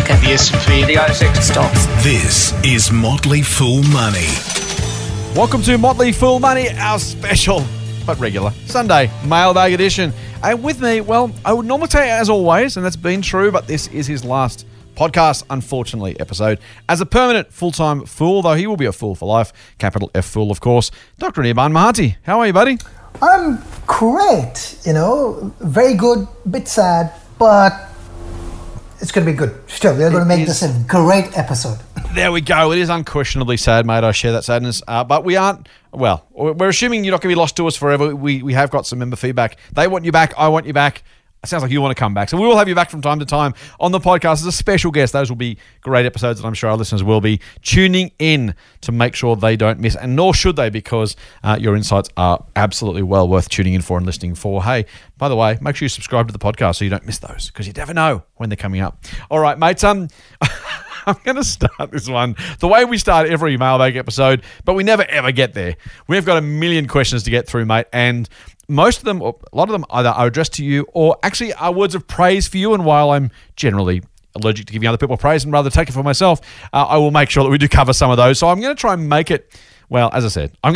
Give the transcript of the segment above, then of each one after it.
market, the S&P, the ASX stocks. This is Motley Fool Money. Welcome to Motley Fool Money, our special but regular Sunday mailbag edition. And with me, well, I would normally say as always, and that's been true, but this is his last podcast, unfortunately, episode as a permanent full-time fool, though he will be a fool for life. Capital F fool, of course. Dr. Nirban Mahanti, how are you, buddy? I'm great, very good, bit sad, but it's going to be good. Still, we're going to make this a great episode. There we go. It is unquestionably sad, mate. I share that sadness. But we aren't, well, we're assuming you're not going to be lost to us forever. We have got some member feedback. They want you back. I want you back. It sounds like you want to come back. So we will have you back from time to time on the podcast as a special guest. Those will be great episodes that I'm sure our listeners will be tuning in to make sure they don't miss. And nor should they, because your insights are absolutely well worth tuning in for and listening for. Hey, by the way, make sure you subscribe to the podcast so you don't miss those, because you never know when they're coming up. All right, mates. I'm going to start this one the way we start every mailbag episode, but we never ever get there. We've got a million questions to get through, mate, and most of them, or a lot of them, either are addressed to you or actually are words of praise for you. And while I'm generally allergic to giving other people praise and rather take it for myself, I will make sure that we do cover some of those. So I'm going to try and make it, well, as I said, I'm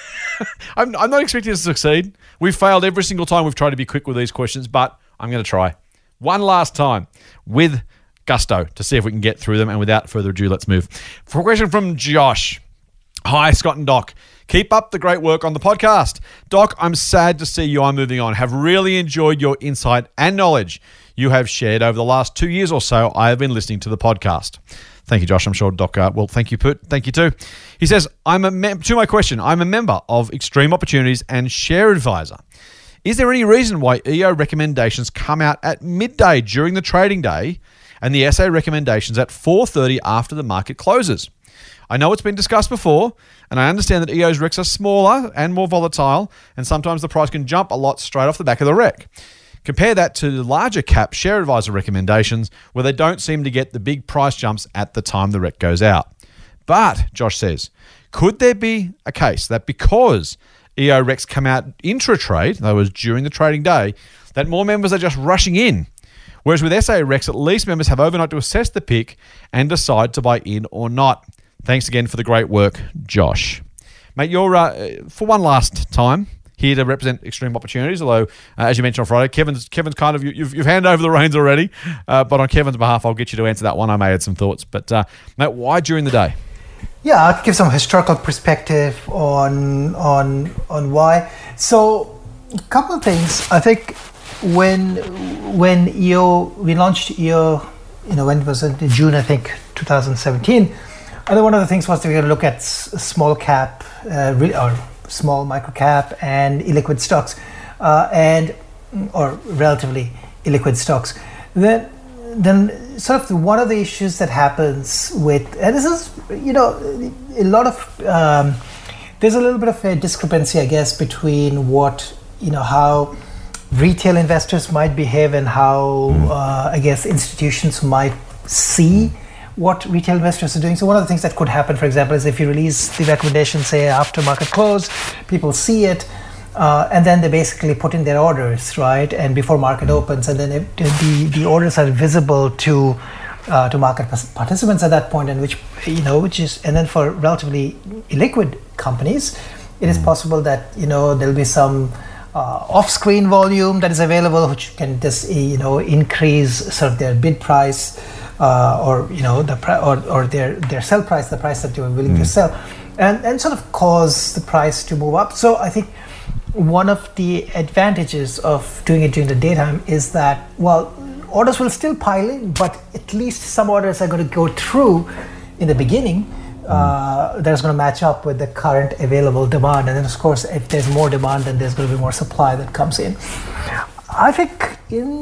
not expecting us to succeed. We've failed every single time we've tried to be quick with these questions, but I'm going to try one last time with gusto to see if we can get through them. And without further ado, let's move. For a question from Josh. Hi, Scott and Doc. Keep up the great work on the podcast. Doc, I'm sad to see you are moving on. Have really enjoyed your insight and knowledge you have shared over the last 2 years or so. I have been listening to the podcast. Thank you, Josh. I'm sure Doc, thank you, Put. Thank you too. He says, to my question, I'm a member of Extreme Opportunities and Share Advisor. Is there any reason why EO recommendations come out at midday during the trading day and the SA recommendations at 4:30 after the market closes? I know it's been discussed before, and I understand that EO's RECs are smaller and more volatile, and sometimes the price can jump a lot straight off the back of the REC. Compare that to the larger cap Share Advisor recommendations, where they don't seem to get the big price jumps at the time the REC goes out. But, Josh says, could there be a case that because EO RECs come out intra-trade, that was during the trading day, that more members are just rushing in? Whereas with SA RECs, at least members have overnight to assess the pick and decide to buy in or not. Thanks again for the great work, Josh. Mate, you're, for one last time, here to represent Extreme Opportunities, although, as you mentioned on Friday, Kevin's kind of, you've handed over the reins already, but on Kevin's behalf, I'll get you to answer that one. I may add some thoughts, but mate, why during the day? Yeah, I'll give some historical perspective on why. So, a couple of things. I think when we launched EO, when it was in June, I think, 2017, I think one of the things was that we're going to look at small cap or small micro cap and illiquid stocks, or relatively illiquid stocks. Then sort of one of the issues that happens with, and this is, a lot of, there's a little bit of a discrepancy, I guess, between how retail investors might behave and how, I guess, institutions might see what retail investors are doing. So one of the things that could happen, for example, is if you release the recommendation, say, after market close, people see it, and then they basically put in their orders, right? And before market opens, and then the orders are visible to market participants at that point, and and then for relatively illiquid companies, it is possible that there'll be some off-screen volume that is available, which can just increase sort of their bid price, or their sell price, the price that they were willing to sell, and sort of cause the price to move up. So I think one of the advantages of doing it during the daytime is that, well, orders will still pile in, but at least some orders are going to go through in the beginning. That's going to match up with the current available demand, and then of course, if there's more demand, then there's going to be more supply that comes in. I think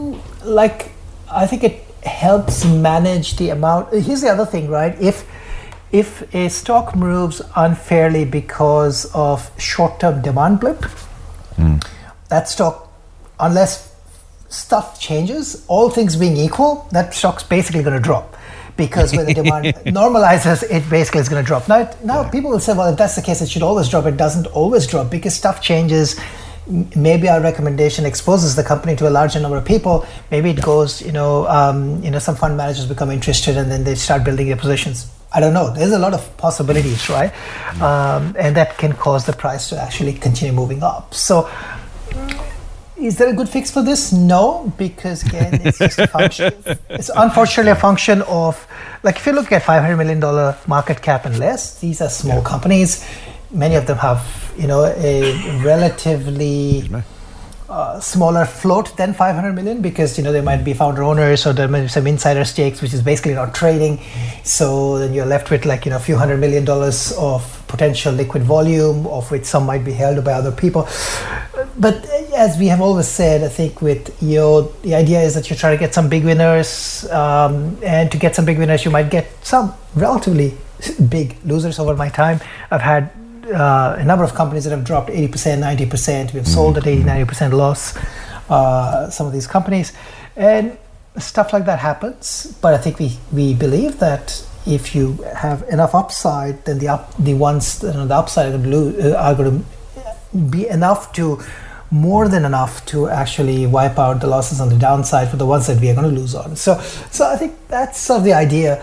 it helps manage the amount. Here's the other thing, right? If a stock moves unfairly because of short-term demand blip, that stock, unless stuff changes, all things being equal, that stock's basically going to drop. Because when the demand normalizes, it basically is going to drop. Now people will say, well, if that's the case, it should always drop. It doesn't always drop because stuff changes maybe our recommendation exposes the company to a larger number of people. Maybe it goes, some fund managers become interested and then they start building their positions. I don't know. There's a lot of possibilities, right? And that can cause the price to actually continue moving up. So is there a good fix for this? No, because again, it's just a function. It's unfortunately a function of, like, if you look at $500 million market cap and less, these are small companies. Many of them have, a relatively smaller float than 500 million because, they might be founder owners or there might be some insider stakes, which is basically not trading. So then you're left with a few $100 million of potential liquid volume, of which some might be held by other people. But as we have always said, I think with EO, the idea is that you try to get some big winners, and to get some big winners, you might get some relatively big losers over my time. I've had a number of companies that have dropped 80%, 90%. We've sold at 80-90% loss, some of these companies. And stuff like that happens. But I think we believe that if you have enough upside, then the ones that are on the upside are going to be more than enough to actually wipe out the losses on the downside for the ones that we are going to lose on. So I think that's sort of the idea.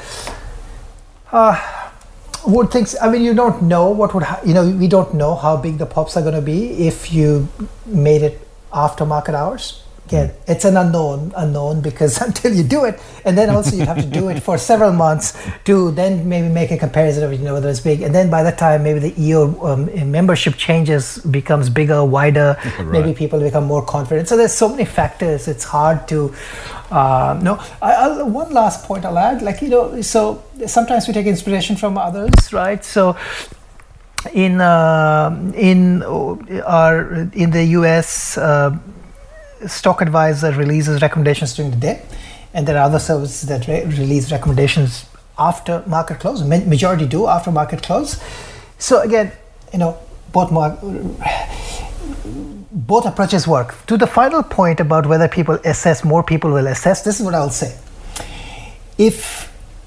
You don't know what would we don't know how big the pops are going to be if you made it after market hours. Again, it's an unknown because until you do it, and then also you have to do it for several months to then maybe make a comparison of whether it's big, and then by the time maybe the EO membership changes, becomes bigger, wider, right. Maybe people become more confident. So there's so many factors. It's hard to one last point I'll add, so sometimes we take inspiration from others, right? So in the US. Stock Advisor releases recommendations during the day, and there are other services that release recommendations after market close. Majority do after market close. So again, both approaches work. To the final point about whether more people will assess, this is what I'll say. If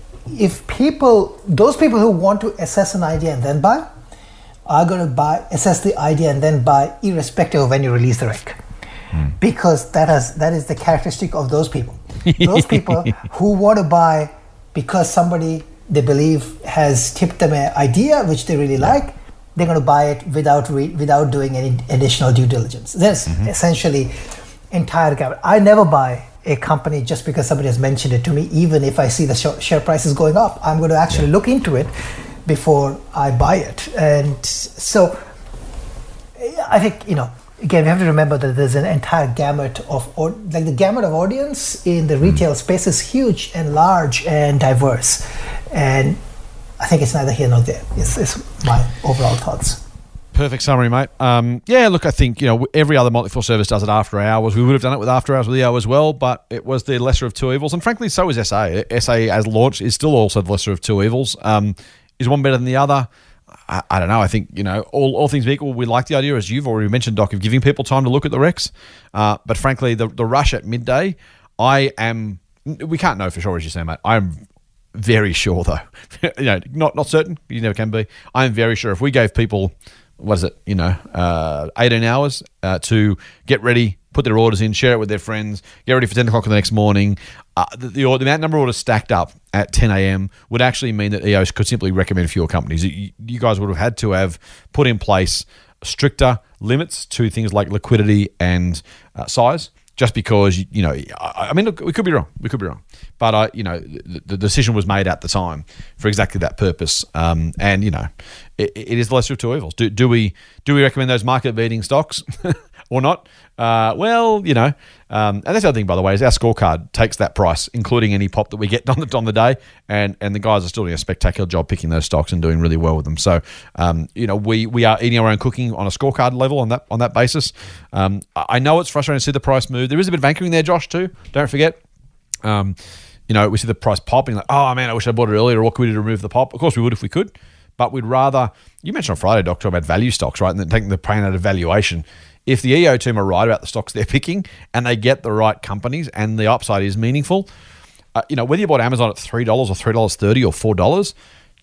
those people who want to assess an idea and then buy, are going to assess the idea and then buy irrespective of when you release the rec. Because that is the characteristic of those people. Those people who want to buy because somebody they believe has tipped them an idea which they really like, they're going to buy it without doing any additional due diligence. That's essentially entire gamut. I never buy a company just because somebody has mentioned it to me. Even if I see the share price is going up, I'm going to actually look into it before I buy it. And so I think, again, we have to remember that there's an entire gamut of, the gamut of audience in the retail space is huge and large and diverse. And I think it's neither here nor there. It's my overall thoughts. Perfect summary, mate. Look, I think, every other motley fool service does it after hours. We would have done it with after hours with EO as well, but it was the lesser of two evils. And frankly, so is SA. SA as launched is still also the lesser of two evils. Is one better than the other? I don't know. I think, all things being equal, we like the idea, as you've already mentioned, Doc, of giving people time to look at the Rex. But frankly, the rush at midday, we can't know for sure, as you say, mate. I'm very sure, though. Not certain. You never can be. I'm very sure if we gave people, 18 hours to get ready, put their orders in, share it with their friends, get ready for 10 o'clock the next morning, the amount number of orders stacked up at 10 a.m. would actually mean that EOS could simply recommend fewer companies. You guys would have had to have put in place stricter limits to things like liquidity and size, just because, look, we could be wrong. But, the decision was made at the time for exactly that purpose. It is the lesser of two evils. Do we recommend those market-beating stocks or not? And that's the other thing, by the way, is our scorecard takes that price, including any pop that we get on the day, and the guys are still doing a spectacular job picking those stocks and doing really well with them. So, we are eating our own cooking on a scorecard level on that basis. I know it's frustrating to see the price move. There is a bit of anchoring there, Josh, too. Don't forget. We see the price popping, like, oh man, I wish I bought it earlier. What could we do to remove the pop? Of course we would if we could, but we'd rather. You mentioned on Friday, Doc, about value stocks, right? And then taking the pain out of valuation. If the EO team are right about the stocks they're picking and they get the right companies and the upside is meaningful, whether you bought Amazon at $3 or $3.30 or $4,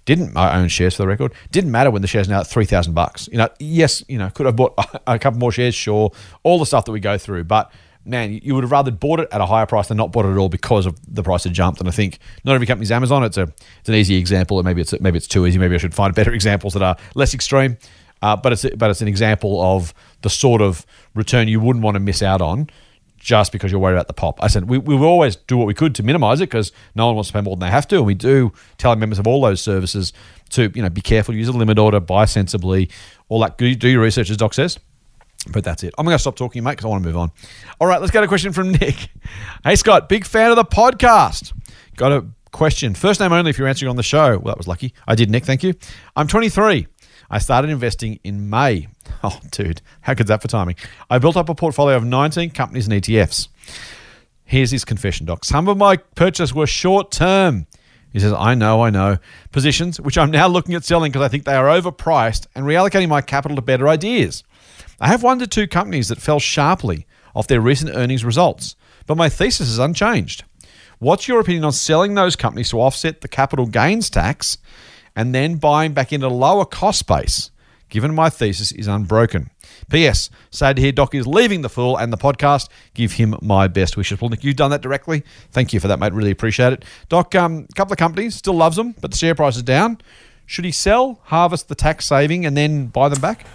I own shares for the record. Didn't matter when the shares now at $3,000. Yes, could have bought a couple more shares, sure. All the stuff that we go through, but man, you would have rather bought it at a higher price than not bought it at all because of the price had jumped. And I think not every company's Amazon. It's an easy example, and maybe it's too easy. Maybe I should find better examples that are less extreme. But it's an example of the sort of return you wouldn't want to miss out on just because you're worried about the pop. I said we will always do what we could to minimize it because no one wants to pay more than they have to, and we do tell our members of all those services to be careful, use a limit order, buy sensibly, all that. Do your research, as Doc says. But that's it. I'm going to stop talking, mate, because I want to move on. All right, let's get a question from Nick. Hey, Scott, big fan of the podcast. Got a question. First name only if you're answering on the show. Well, that was lucky. I did, Nick. Thank you. I'm 23. I started investing in May. Oh, dude, how good's that for timing? I built up a portfolio of 19 companies and ETFs. Here's his confession, Doc. Some of my purchases were short-term. He says, I know. Positions, which I'm now looking at selling because I think they are overpriced and reallocating my capital to better ideas. I have 1 to 2 companies that fell sharply off their recent earnings results, but my thesis is unchanged. What's your opinion on selling those companies to offset the capital gains tax and then buying back into a lower cost base, given my thesis is unbroken? P.S. Sad to hear Doc is leaving the Fool and the podcast. Give him my best wishes. Well, Nick, you've done that directly. Thank you for that, mate. Really appreciate it. Doc, couple of companies, still loves them, but the share price is down. Should he sell, harvest the tax saving, and then buy them back?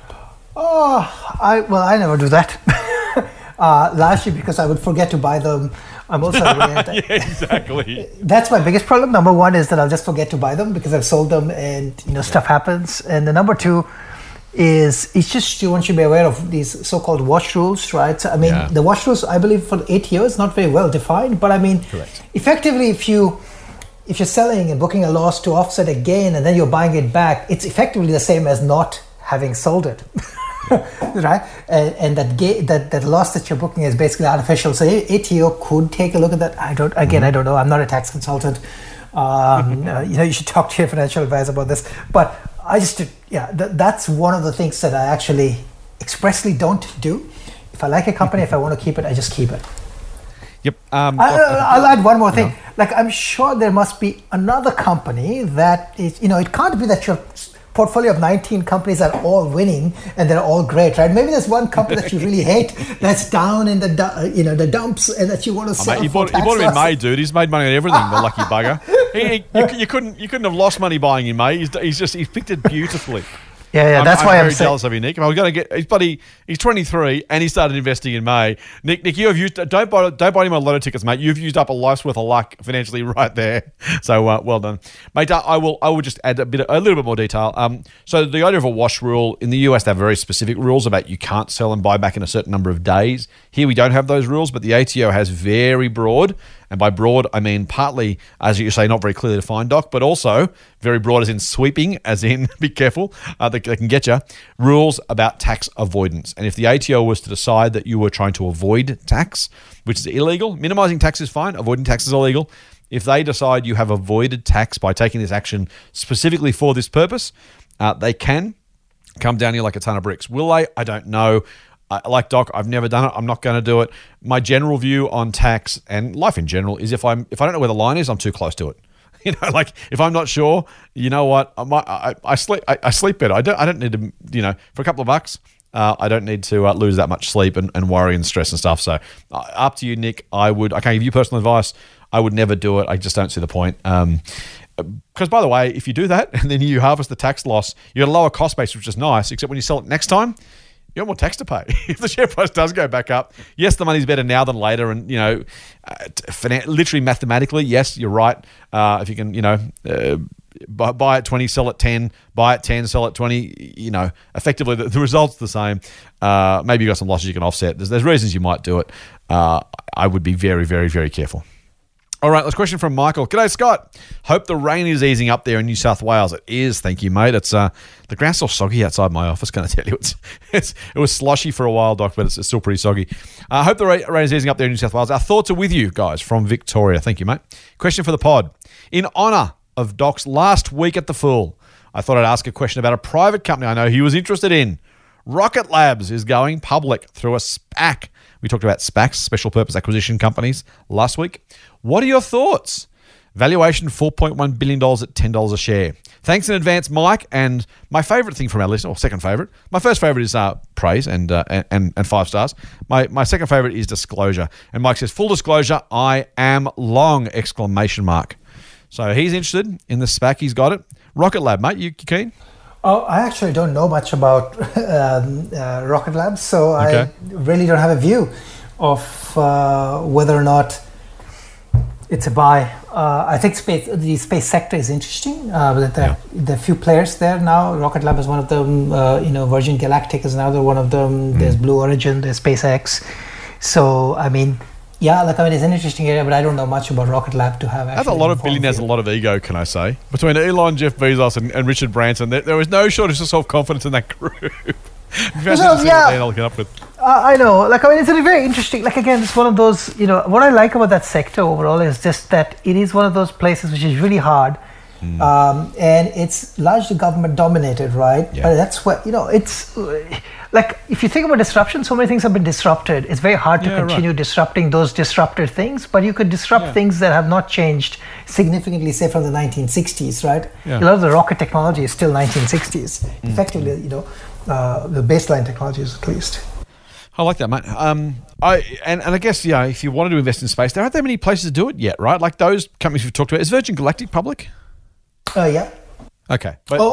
I never do that. Largely because I would forget to buy them. I'm also aware that yeah, exactly. That's my biggest problem. Number one is that I'll just forget to buy them because I've sold them and stuff happens. And the number two is it's just you want to be aware of these so-called watch rules, right? So, the watch rules, I believe, for 8 years, not very well defined. But correct. Effectively, if you're selling and booking a loss to offset a gain and then you're buying it back, it's effectively the same as not having sold it. Right, and that loss that you're booking is basically artificial. So ATO could take a look at that. I don't know. I'm not a tax consultant. You should talk to your financial advisor about this. But that's one of the things that I actually expressly don't do. If I like a company, if I want to keep it, I just keep it. Yep. I'll add one more thing. Like I'm sure there must be another company that is. It can't be that your portfolio of 19 companies are all winning and they're all great, right? Maybe there's one company that you really hate that's down in the dumps and that you want to sell. Mate, he bought him in May, dude. He's made money on everything. The lucky bugger. You couldn't have lost money buying in May. He's picked it beautifully. Yeah, that's why I'm very jealous of you, Nick. If I was going to get, he's 23 and he started investing in May. Nick, you have used don't buy him a lotto tickets, mate. You've used up a life's worth of luck financially right there. So well done, mate. I will just add a little bit more detail. So the idea of a wash rule in the US, they have very specific rules about you can't sell and buy back in a certain number of days. Here we don't have those rules, but the ATO has very broad. And by broad, I mean partly, as you say, not very clearly defined, Doc, but also very broad as in sweeping, as in, be careful, they can get you, rules about tax avoidance. And if the ATO was to decide that you were trying to avoid tax, which is illegal, minimizing tax is fine, avoiding tax is illegal. If they decide you have avoided tax by taking this action specifically for this purpose, they can come down here like a ton of bricks. Will they? I don't know. Like Doc, I've never done it. I'm not going to do it. My general view on tax and life in general is if I don't know where the line is, I'm too close to it. Like if I'm not sure, you know what? I sleep better. I don't need to, for a couple of bucks, I don't need to lose that much sleep and worry and stress and stuff. So up to you, Nick. I can't give you personal advice. I would never do it. I just don't see the point. Because by the way, if you do that and then you harvest the tax loss, you get a lower cost base, which is nice. Except when you sell it next time, you have more tax to pay. If the share price does go back up, yes, the money's better now than later. And, literally mathematically, yes, you're right. If you can, buy at 20, sell at 10, buy at 10, sell at 20, effectively the result's the same. Maybe you've got some losses you can offset. There's reasons you might do it. I would be very, very, very careful. All right, let's question from Michael. G'day, Scott. Hope the rain is easing up there in New South Wales. It is, thank you, mate. It's the ground's still soggy outside my office, can I tell you? It was slushy for a while, Doc, but it's still pretty soggy. I hope the rain is easing up there in New South Wales. Our thoughts are with you guys from Victoria. Thank you, mate. Question for the pod. In honour of Doc's last week at the Fool, I thought I'd ask a question about a private company I know he was interested in. Rocket Labs is going public through a SPAC. We talked about SPACs, special purpose acquisition companies, last week. What are your thoughts? Valuation $4.1 billion at $10 a share. Thanks in advance, Mike. And my favourite thing from our list, or second favourite, my first favourite is praise and 5 stars. My second favourite is disclosure. And Mike says, full disclosure, I am long, ! So he's interested in the SPAC. He's got it. Rocket Lab, mate, you keen? Oh, I actually don't know much about Rocket Lab, so I really don't have a view of whether or not it's a buy. I think the space sector is interesting. There are few players there now. Rocket Lab is one of them. Virgin Galactic is another one of them. There's Blue Origin. There's SpaceX. So I mean, it's an interesting area, but I don't know much about Rocket Lab to have. That's a lot of billionaires, a lot of ego, can I say? Between Elon, Jeff Bezos, and Richard Branson, there was no shortage of self-confidence in that group. I'll get up with. I know. It's a very interesting. Again, it's one of those. What I like about that sector overall is just that it is one of those places which is really hard, and it's largely government dominated, right? Yeah. But that's what it's if you think about disruption, so many things have been disrupted. It's very hard to continue disrupting those disrupted things, but you could disrupt things that have not changed significantly, say from the 1960s, right? Yeah. A lot of the rocket technology is still 1960s. Effectively, the baseline technologies at least. I like that, mate. I guess, if you wanted to invest in space, there aren't that many places to do it yet, right? Like those companies we've talked about. Is Virgin Galactic public? Yeah. Okay.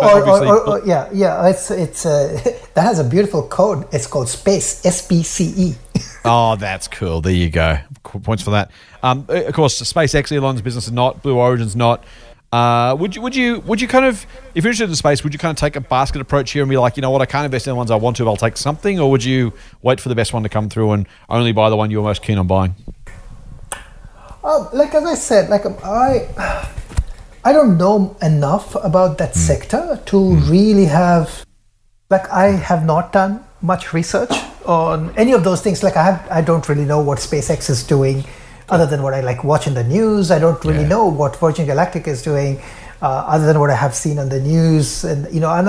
It's that has a beautiful code. It's called SPACE, SPCE. Oh, that's cool. There you go. Points for that. Of course, SpaceX, Elon's business is not. Blue Origin's not. Would you kind of, if you're interested in space, would you kind of take a basket approach here and be like, you know what, I can't invest in the ones I want to, but I'll take something, or would you wait for the best one to come through and only buy the one you're most keen on buying? As I said, I don't know enough about that sector to really have, I have not done much research on any of those things. I don't really know what SpaceX is doing. Other than what I watch in the news, I don't really know what Virgin Galactic is doing, other than what I have seen on the news. And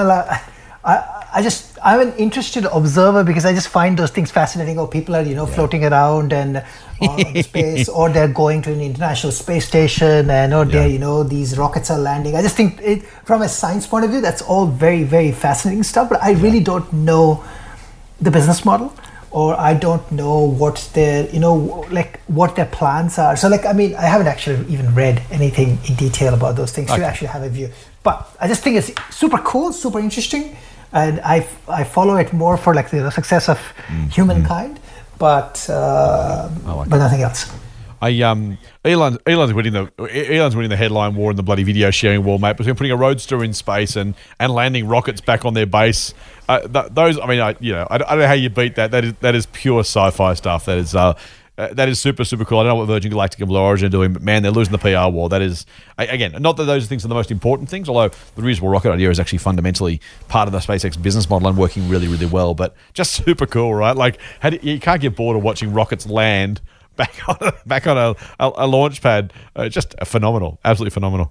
I'm an interested observer because I just find those things fascinating. Or people are floating around and on space, or they're going to an international space station, and these rockets are landing. I just think from a science point of view, that's all very, very fascinating stuff. But I really don't know the business model. Or I don't know what their, what their plans are. So, I haven't actually even read anything in detail about those things to actually have a view. But I just think it's super cool, super interesting, and I follow it more for the success of humankind, but nothing else. Elon's winning the headline war in the bloody video sharing war, mate. Between putting a roadster in space and landing rockets back on their base, I don't know how you beat that. That is pure sci-fi stuff. That is super, super cool. I don't know what Virgin Galactic and Blue Origin are doing, but man, they're losing the PR war. That is, again, not that those things are the most important things, although the reusable rocket idea is actually fundamentally part of the SpaceX business model and working really, really well. But just super cool, right? You can't get bored of watching rockets land back on a launch pad. Just phenomenal, absolutely phenomenal.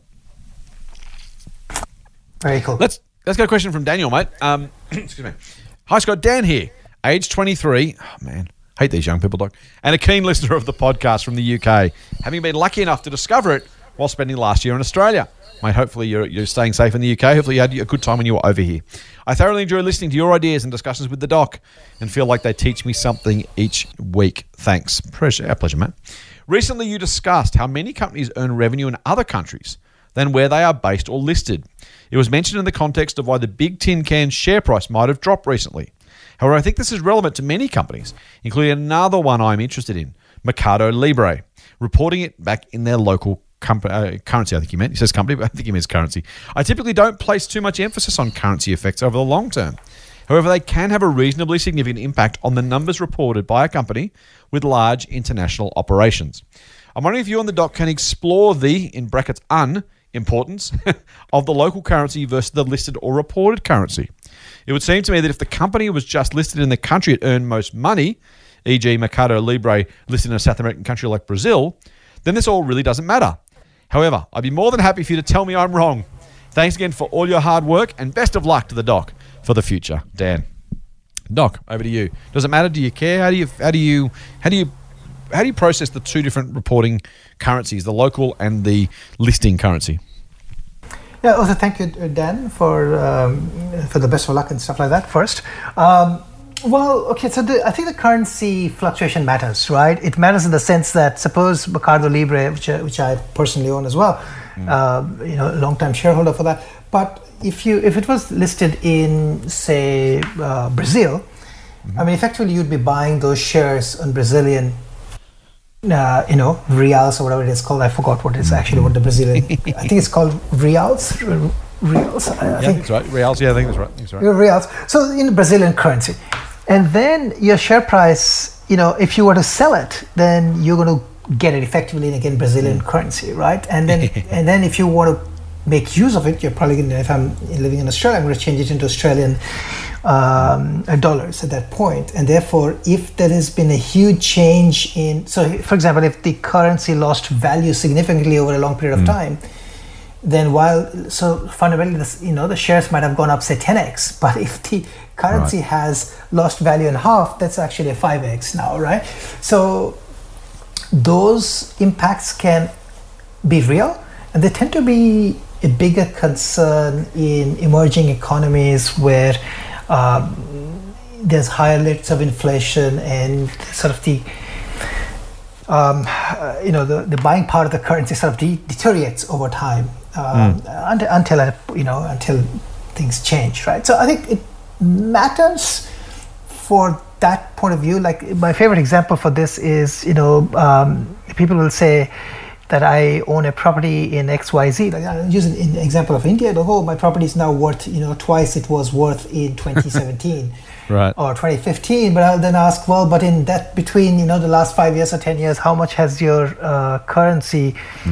Very cool. Let's get a question from Daniel, mate. Excuse me. Hi, Scott. Dan here, age 23. Oh, man, hate these young people, Doc. And a keen listener of the podcast from the UK, having been lucky enough to discover it while spending last year in Australia. Mate, hopefully you're staying safe in the UK. Hopefully you had a good time when you were over here. I thoroughly enjoy listening to your ideas and discussions with the doc and feel like they teach me something each week. Thanks. Our pleasure, mate. Recently you discussed how many companies earn revenue in other countries than where they are based or listed. It was mentioned in the context of why the Big Tin Can share price might have dropped recently. However, I think this is relevant to many companies, including another one I'm interested in, Mercado Libre, reporting it back in their local currency, I think he meant. He says company, but I think he means currency. I typically don't place too much emphasis on currency effects over the long term. However, they can have a reasonably significant impact on the numbers reported by a company with large international operations. I'm wondering if you and the doc can explore the, in brackets, importance of the local currency versus the listed or reported currency. It would seem to me that if the company was just listed in the country it earned most money, e.g. Mercado Libre listed in a South American country like Brazil, then this all really doesn't matter. However, I'd be more than happy for you to tell me I'm wrong. Thanks again for all your hard work and best of luck to the doc for the future. Dan. Doc, over to you. Does it matter? Do you care? How do you you process the two different reporting currencies, the local and the listing currency? Yeah. Also, thank you, Dan, for the best of luck and stuff like that. First. Well, okay, so I think the currency fluctuation matters, right? It matters in the sense that suppose Mercado Libre, which I personally own as well, a long-time shareholder for that. But if it was listed in, say, Brazil, I mean, effectively you'd be buying those shares on Brazilian, reals or whatever it is called. I forgot what the Brazilian. I think it's called reals. Reals. I think that's right. Reals. Yeah, I think that's right. Reals. So in Brazilian currency. And then your share price, if you were to sell it, then you're going to get it effectively in, again, Brazilian currency, right? And then if you want to make use of it, you're probably going to, if I'm living in Australia, I'm going to change it into Australian dollars at that point. And therefore, if there has been a huge change so for example, if the currency lost value significantly over a long period of time, then fundamentally, the shares might have gone up, say, 10x. But if the currency has lost value in half, that's actually a 5x now, right? So those impacts can be real, and they tend to be a bigger concern in emerging economies where there's higher rates of inflation and sort of the buying power of the currency sort of deteriorates over time. Until things change, right? So I think it matters for that point of view. Like my favorite example for this is, people will say that I own a property in XYZ. Like I'm using an example of India. My property is now worth, twice it was worth in 2017. Right. Or 2015, but I'll then ask, well, but in that between, the last 5 years or 10 years, how much has your currency,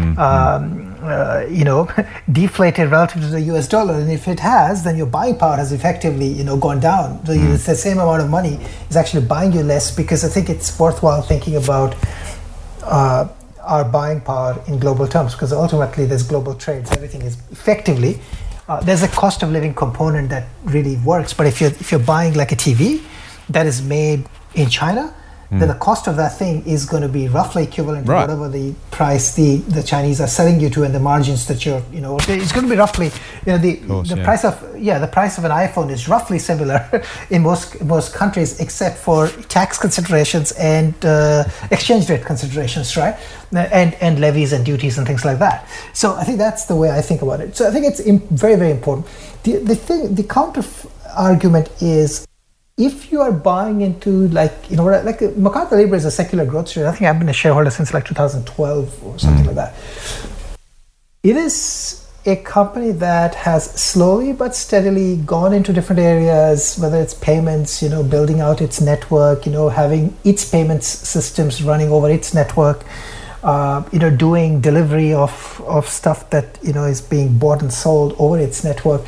deflated relative to the US dollar? And if it has, then your buying power has effectively, gone down. So it's the same amount of money is actually buying you less, because I think it's worthwhile thinking about our buying power in global terms, because ultimately there's global trade. So everything is effectively there's a cost of living component that really works. But if you're buying like a TV that is made in China, then the cost of that thing is going to be roughly equivalent to whatever the price the Chinese are selling you to, and the margins that you're, it's going to be roughly, the price of an iPhone is roughly similar in most countries, except for tax considerations and exchange rate considerations, right? And levies and duties and things like that. So I think that's the way I think about it. So I think it's very, very important. The counter argument is, if you are buying into Mercado Libre is a secular growth story. I think I've been a shareholder since like 2012 or something like that. It is a company that has slowly but steadily gone into different areas, whether it's payments, building out its network, having its payments systems running over its network, doing delivery of stuff that, is being bought and sold over its network.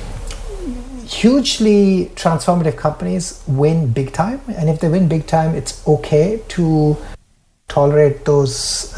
Hugely transformative companies win big time, and if they win big time, it's okay to tolerate those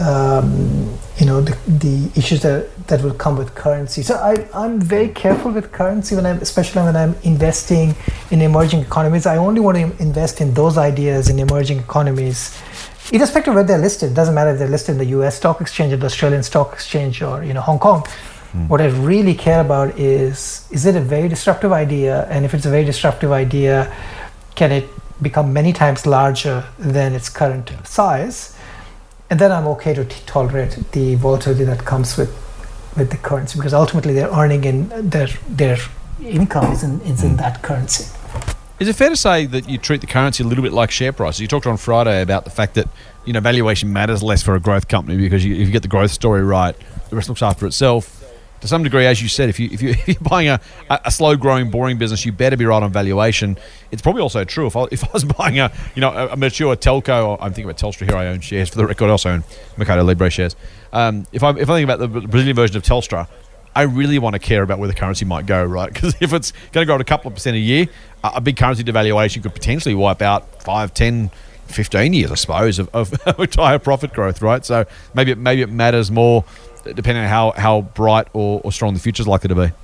the issues that will come with currency. So I'm very careful with currency especially when I'm investing in emerging economies. I only want to invest in those ideas in emerging economies, irrespective of where they're listed. It doesn't matter if they're listed in the US stock exchange or the Australian stock exchange or Hong Kong. What I really care about is it a very disruptive idea? And if it's a very disruptive idea, can it become many times larger than its current size? And then I'm okay to tolerate the volatility that comes with the currency, because ultimately they're earning in their income is in that currency. Is it fair to say that you treat the currency a little bit like share prices? You talked on Friday about the fact that valuation matters less for a growth company, because if you get the growth story right, the rest looks after itself. To some degree, as you said, if you're buying a slow-growing, boring business, you better be right on valuation. It's probably also true if I was buying a mature telco, or I'm thinking about Telstra here. I own shares for the record. I also own Mercado Libre shares. If I think about the Brazilian version of Telstra, I really want to care about where the currency might go, right? Because if it's going to grow at a couple of % a year, a big currency devaluation could potentially wipe out 5, 10, 15 years, I suppose, of entire profit growth, right? So maybe it matters more, depending on how bright or strong the future is likely to be.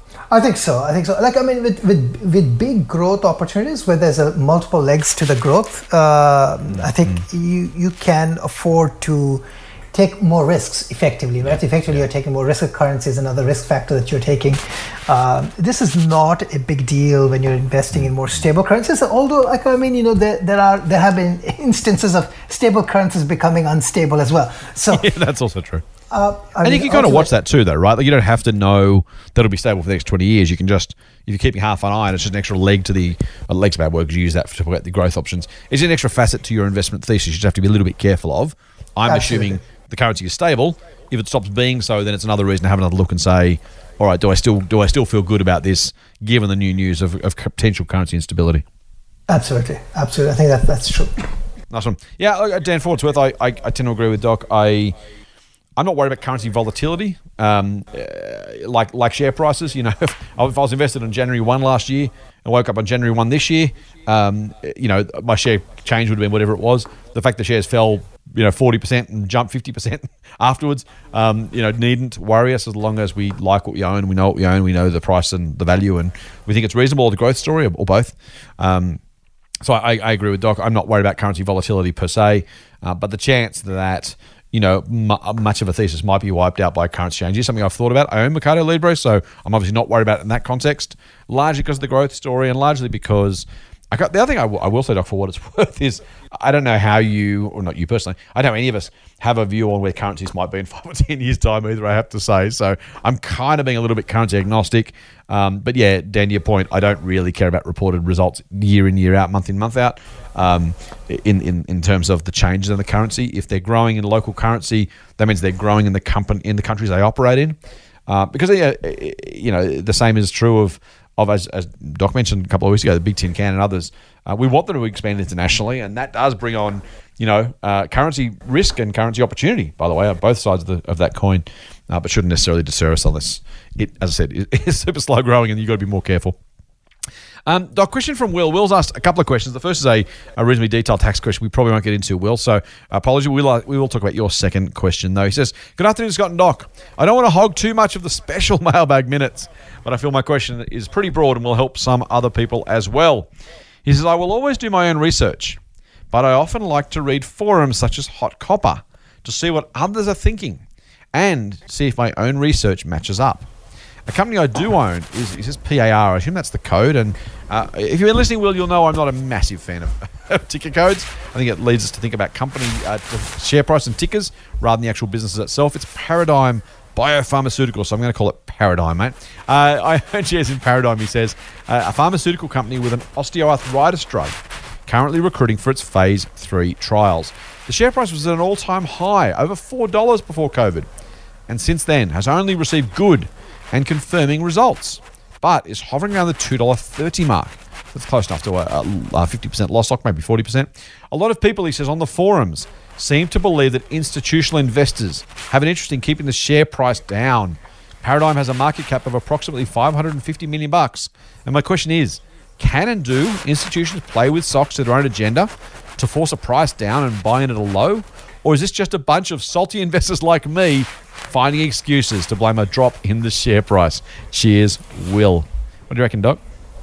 I think so. Like, I mean, with big growth opportunities where there's multiple legs to the growth, I think you can afford to take more risks effectively, right? Effectively, you're taking more risk of currencies, another risk factor that you're taking. This is not a big deal when you're investing in more stable currencies. Although, like, I mean, there have been instances of stable currencies becoming unstable as well. So yeah, that's also true. And you can kind of watch that too, though, right? Like, you don't have to know that it'll be stable for the next 20 years. You can just, if you're keeping half an eye, and it's just an extra leg to leg's a bad word because you use that to talk about the growth options. It's an extra facet to your investment thesis you just have to be a little bit careful of. I'm assuming the currency is stable. If it stops being so, then it's another reason to have another look and say, all right, do I still feel good about this given the new news of potential currency instability? Absolutely. I think that's true. Nice one. Yeah, Dan, for what it's worth, I tend to agree with Doc. I'm not worried about currency volatility, like share prices. If I was invested on January 1 last year and woke up on January 1 this year, my share change would have been whatever it was. The fact the shares fell, 40% and jumped 50% afterwards, needn't worry us as long as we like what we own, we know what we own, we know the price and the value, and we think it's reasonable, or the growth story, or both. So I agree with Doc. I'm not worried about currency volatility per se, but the chance that much of a thesis might be wiped out by currency change is something I've thought about. I own Mercado Libre, so I'm obviously not worried about it in that context, largely because of the growth story and largely because the other thing I will say, Doc, for what it's worth, is I don't know how you, or not you personally, I don't know any of us have a view on where currencies might be in 5 or 10 years' time either, I have to say. So I'm kind of being a little bit currency agnostic. But yeah, Dan, to your point, I don't really care about reported results year in, year out, month in, month out, in terms of the changes in the currency. If they're growing in local currency, that means they're growing in the countries they operate in. Because the same is true of as Doc mentioned a couple of weeks ago, the Big Tin Can and others. We want them to expand internationally, and that does bring on currency risk and currency opportunity, by the way, on both sides of that coin, but shouldn't necessarily deter us unless it, as I said, is super slow growing and you've got to be more careful. Doc, question from Will. Will's asked a couple of questions. The first is a reasonably detailed tax question we probably won't get into, Will, so apology. We will talk about your second question, though. He says, good afternoon, Scott and Doc. I don't want to hog too much of the special mailbag minutes, but I feel my question is pretty broad and will help some other people as well. He says, I will always do my own research, but I often like to read forums such as Hot Copper to see what others are thinking and see if my own research matches up. A company I do own is PAR. I assume that's the code. And if you've been listening, Will, you'll know I'm not a massive fan of ticker codes. I think it leads us to think about company share price and tickers rather than the actual businesses itself. It's Paradigm Biopharmaceutical, so I'm going to call it Paradigm, mate. I own shares in Paradigm, he says, a pharmaceutical company with an osteoarthritis drug currently recruiting for its phase 3 trials. The share price was at an all-time high, over $4 before COVID, and since then has only received good and confirming results, but is hovering around the $2.30 mark. That's close enough to a 50% loss stock, maybe 40%. A lot of people, he says, on the forums seem to believe that institutional investors have an interest in keeping the share price down. Paradigm has a market cap of approximately $550 million. And my question is, can and do institutions play with stocks to their own agenda to force a price down and buy in at a low? Or is this just a bunch of salty investors like me finding excuses to blame a drop in the share price? Cheers, Will. What do you reckon, Doc?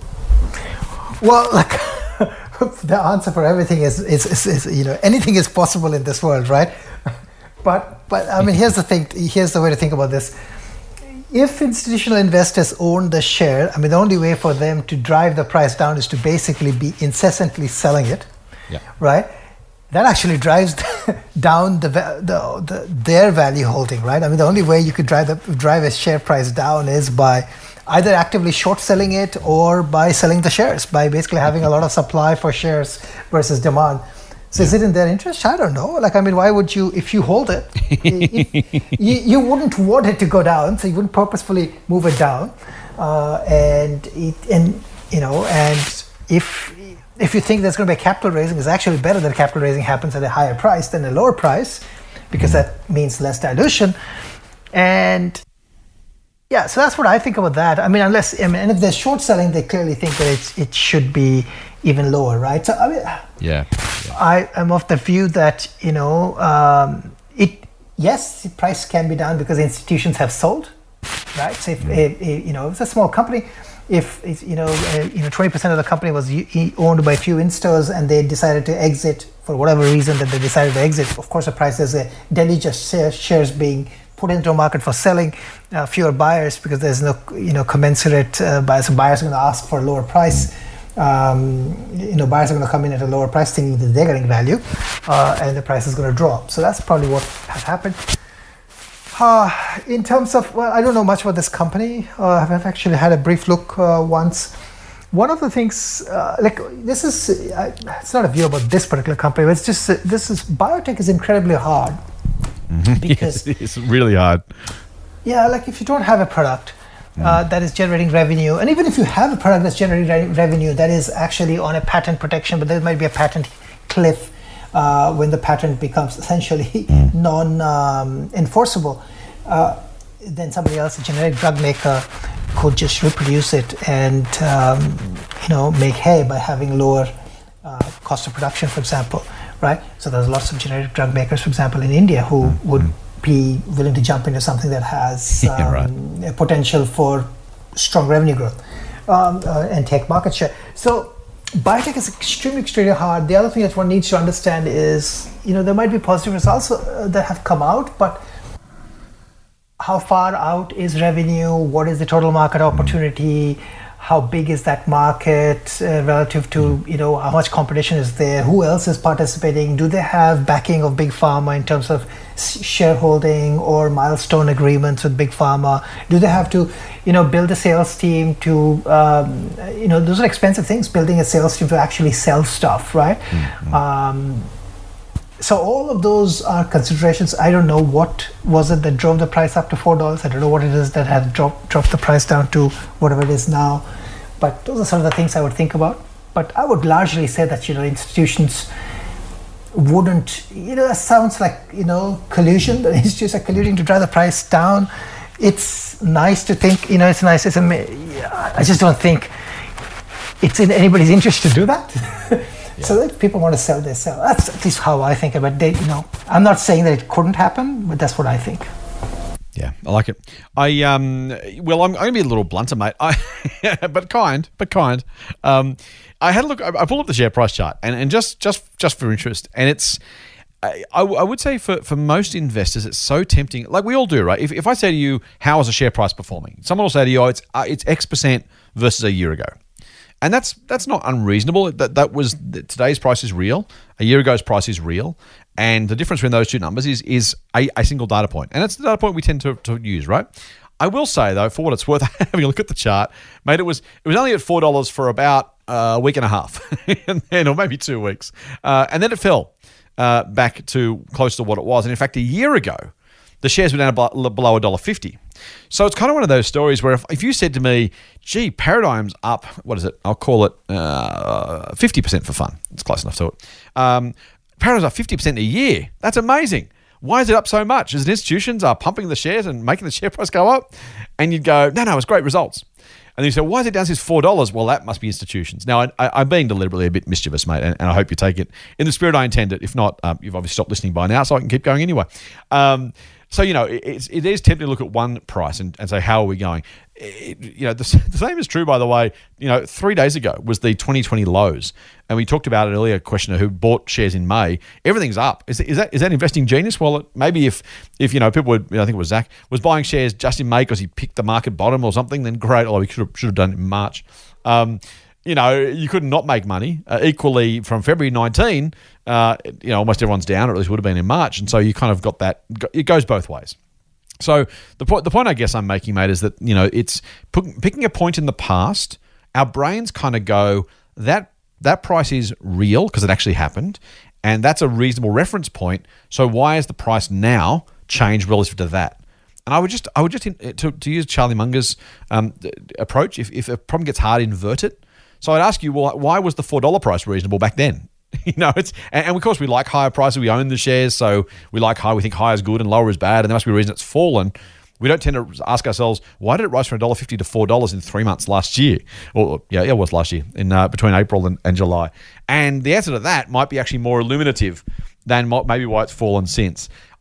Well, the answer for everything is anything is possible in this world, right? But I mean, here's the thing. Here's the way to think about this. If institutional investors own the share, I mean, the only way for them to drive the price down is to basically be incessantly selling it, right? That actually drives down their value holding, right? I mean, the only way you could drive a share price down is by either actively short selling it or by selling the shares, by basically having a lot of supply for shares versus demand. So is it in their interest? I don't know. Like, I mean, why would you, if you hold it, you wouldn't want it to go down, so you wouldn't purposefully move it down. And if you think there's going to be a capital raising, it's actually better that capital raising happens at a higher price than a lower price, because that means less dilution. And yeah, so that's what I think about that. I mean, and if they're short selling, they clearly think that it should be even lower, right? So I mean, I am of the view that yes, the price can be down because institutions have sold, right? So if it's a small company. If it's, 20% of the company was owned by a few investors and they decided to exit for whatever reason that they decided to exit, of course, the price there's a deluge of shares being put into a market for selling, fewer buyers because there's no commensurate buyers. So buyers are going to ask for a lower price. Buyers are going to come in at a lower price thinking that they're getting value, and the price is going to drop. So that's probably what has happened. In terms of, I don't know much about this company. I've actually had a brief look once. One of the things, this is, it's not a view about this particular company, but it's just, biotech is incredibly hard. Because yes, it's really hard. Yeah, like if you don't have a product that is generating revenue, and even if you have a product that's generating revenue that is actually on a patent protection, but there might be a patent cliff when the patent becomes essentially non-enforceable, then somebody else, a generic drug maker, could just reproduce it and make hay by having lower cost of production, for example, right? So there's lots of generic drug makers, for example, in India who would be willing to jump into something that has a potential for strong revenue growth and take market share. So biotech is extremely hard. The other thing that one needs to understand is, there might be positive results that have come out, but how far out is revenue? What is the total market opportunity? How big is that market relative to, how much competition is there? Who else is participating? Do they have backing of big pharma in terms of shareholding or milestone agreements with big pharma? Do they have to, build a sales team to, those are expensive things, building a sales team to actually sell stuff, right? So all of those are considerations. I don't know what was it that drove the price up to $4. I don't know what it is that had dropped the price down to whatever it is now. But those are sort of the things I would think about. But I would largely say that, institutions wouldn't, that sounds like, collusion. The institutions are colluding to drive the price down. It's nice to think, it's nice. I just don't think it's in anybody's interest to do that. So if people want to sell, they sell. That's at least how I think about it. I'm not saying that it couldn't happen, but that's what I think. Yeah, I like it. I'm going to be a little blunter, mate. But kind. I had a look. I pulled up the share price chart, and just for interest, and it's. I would say for most investors, it's so tempting. Like we all do, right? If I say to you, "How is a share price performing?" Someone will say to you, "Oh, it's X% versus a year ago." And that's not unreasonable. That was today's price is real. A year ago's price is real, and the difference between those two numbers is a single data point, and it's the data point we tend to use, right? I will say though, for what it's worth, having a look at the chart, mate, it was only at $4 for about a week and a half, or maybe 2 weeks, and then it fell back to close to what it was. And in fact, a year ago, the shares were down below $1.50. So it's kind of one of those stories where if you said to me, gee, Paradigm's up, what is it? I'll call it 50% for fun. It's close enough to it. Paradigm's up 50% a year. That's amazing. Why is it up so much? Is it institutions are pumping the shares and making the share price go up? And you'd go, no, it's great results. And then you say, why is it down since $4? Well, that must be institutions. Now, I'm being deliberately a bit mischievous, mate, and I hope you take it in the spirit I intend it. If not, you've obviously stopped listening by now, so I can keep going anyway. So, it is tempting to look at one price and say, how are we going? The same is true, by the way. 3 days ago was the 2020 lows. And we talked about it earlier, questioner who bought shares in May. Everything's up. Is that investing genius? Well, maybe if people would, I think it was Zach, was buying shares just in May because he picked the market bottom or something, then great. Although he should have done it in March. You could not make money. Equally, from February 19, almost everyone's down, or at least would have been in March. And so you kind of got that. It goes both ways. So the point I guess I'm making, mate, is that, it's picking a point in the past, our brains kind of go, that price is real because it actually happened, and that's a reasonable reference point. So why is the price now changed relative to that? And I would just to use Charlie Munger's approach, if a problem gets hard, invert it. So I'd ask you, well, why was the $4 price reasonable back then? And of course we like higher prices. We own the shares, so we like high. We think high is good and lower is bad, and there must be a reason it's fallen. We don't tend to ask ourselves, why did it rise from $1.50 to $4 in 3 months last year? It was last year, in between April and July. And the answer to that might be actually more illuminative than maybe why it's fallen since.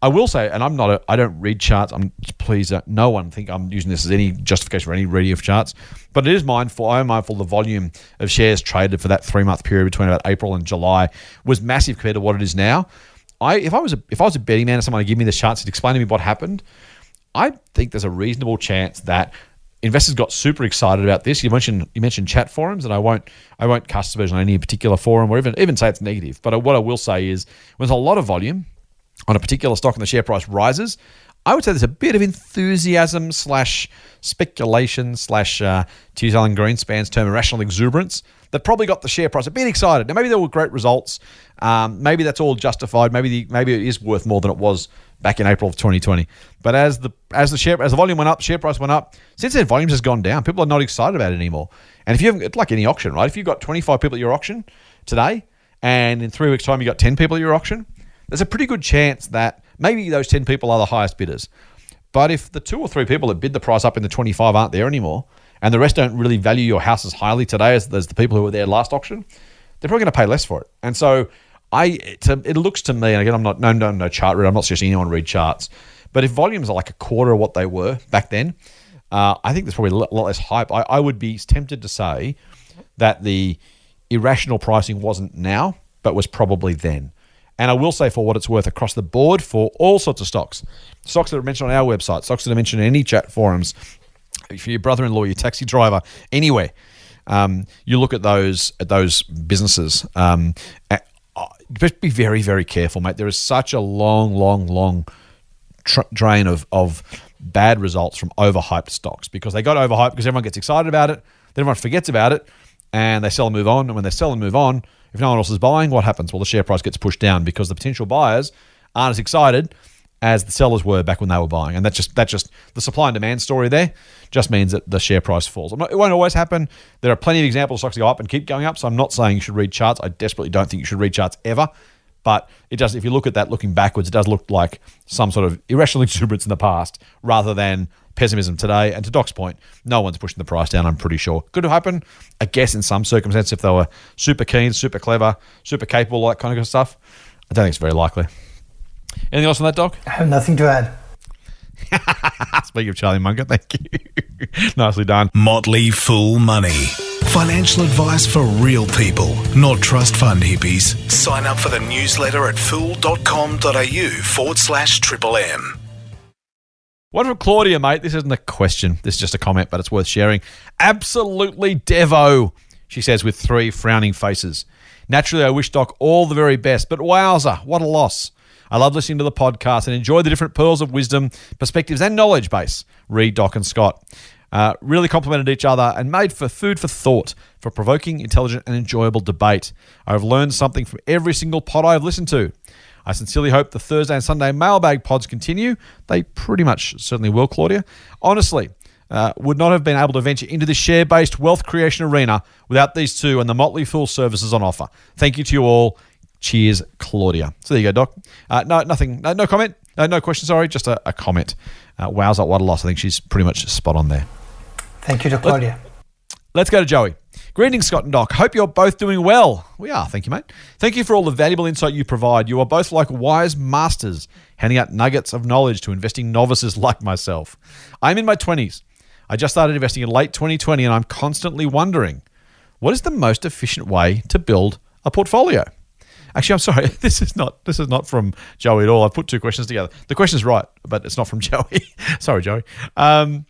I will say, and I don't read charts. Please, no one think I'm using this as any justification for any reading of charts. But I am mindful the volume of shares traded for that 3-month period between about April and July was massive compared to what it is now. If I was a betting man and someone to give me the charts to explain to me what happened, I think there's a reasonable chance that investors got super excited about this. You mentioned chat forums, and I won't cast aspersion on any particular forum or even say it's negative. But what I will say is, when there's a lot of volume on a particular stock and the share price rises, I would say there's a bit of enthusiasm / speculation / to use Alan Greenspan's term, irrational exuberance, that probably got the share price a bit excited. Now, maybe there were great results. Maybe that's all justified. Maybe it is worth more than it was back in April of 2020. But as the volume went up, share price went up. Since then, volumes has gone down. People are not excited about it anymore. And if you haven't, it's like any auction, right? If you've got 25 people at your auction today, and in 3 weeks' time you got 10 people at your auction, there's a pretty good chance that maybe those 10 people are the highest bidders. But if the 2 or 3 people that bid the price up in the 25 aren't there anymore, and the rest don't really value your house as highly today as the people who were there last auction, they're probably going to pay less for it. And so it looks to me, and again, I'm not no chart reader, I'm not suggesting anyone read charts, but if volumes are like a quarter of what they were back then, I think there's probably a lot less hype. I would be tempted to say that the irrational pricing wasn't now, but was probably then. And I will say, for what it's worth, across the board for all sorts of stocks that are mentioned on our website, stocks that are mentioned in any chat forums, for your brother-in-law, your taxi driver, anywhere, you look at those businesses. Just be very, very careful, mate. There is such a long drain of bad results from overhyped stocks, because they got overhyped because everyone gets excited about it, then everyone forgets about it, and they sell and move on. And when they sell and move on, if no one else is buying, what happens? Well, the share price gets pushed down because the potential buyers aren't as excited as the sellers were back when they were buying. And that's just the supply and demand story there just means that the share price falls. It won't always happen. There are plenty of examples of stocks that go up and keep going up, so I'm not saying you should read charts. I desperately don't think you should read charts ever. But it does, if you look at that looking backwards, it does look like some sort of irrational exuberance in the past rather than pessimism today. And to Doc's point, no one's pushing the price down, I'm pretty sure. Could have happened, I guess, in some circumstances if they were super keen, super clever, super capable, all that kind of stuff. I don't think it's very likely. Anything else on that, Doc? I have nothing to add. Speaking of Charlie Munger, thank you. Nicely done. Motley Fool Money. Financial advice for real people, not trust fund hippies. Sign up for the newsletter at fool.com.au/MMM. One from Claudia, mate. This isn't a question. This is just a comment, but it's worth sharing. Absolutely Devo, she says with 3 frowning faces. Naturally, I wish Doc all the very best, but wowza, what a loss. I love listening to the podcast and enjoy the different pearls of wisdom, perspectives, and knowledge base. Reed, Doc, and Scott really complemented each other and made for food for thought, for provoking, intelligent, and enjoyable debate. I've learned something from every single pod I've listened to. I sincerely hope the Thursday and Sunday mailbag pods continue. They pretty much certainly will, Claudia. Honestly, would not have been able to venture into the share-based wealth creation arena without these two and the Motley Fool services on offer. Thank you to you all. Cheers, Claudia. So there you go, Doc. No comment. No question, sorry. Just a comment. Wowza, what a loss. I think she's pretty much spot on there. Thank you to Claudia. Let's go to Joey. Greetings, Scott and Doc. Hope you're both doing well. We are, thank you, mate. Thank you for all the valuable insight you provide. You are both like wise masters, handing out nuggets of knowledge to investing novices like myself. I'm in my 20s. I just started investing in late 2020, and I'm constantly wondering, what is the most efficient way to build a portfolio? Actually, I'm sorry. This is not from Joey at all. I've put 2 questions together. The question's right, but it's not from Joey. Sorry, Joey. I'm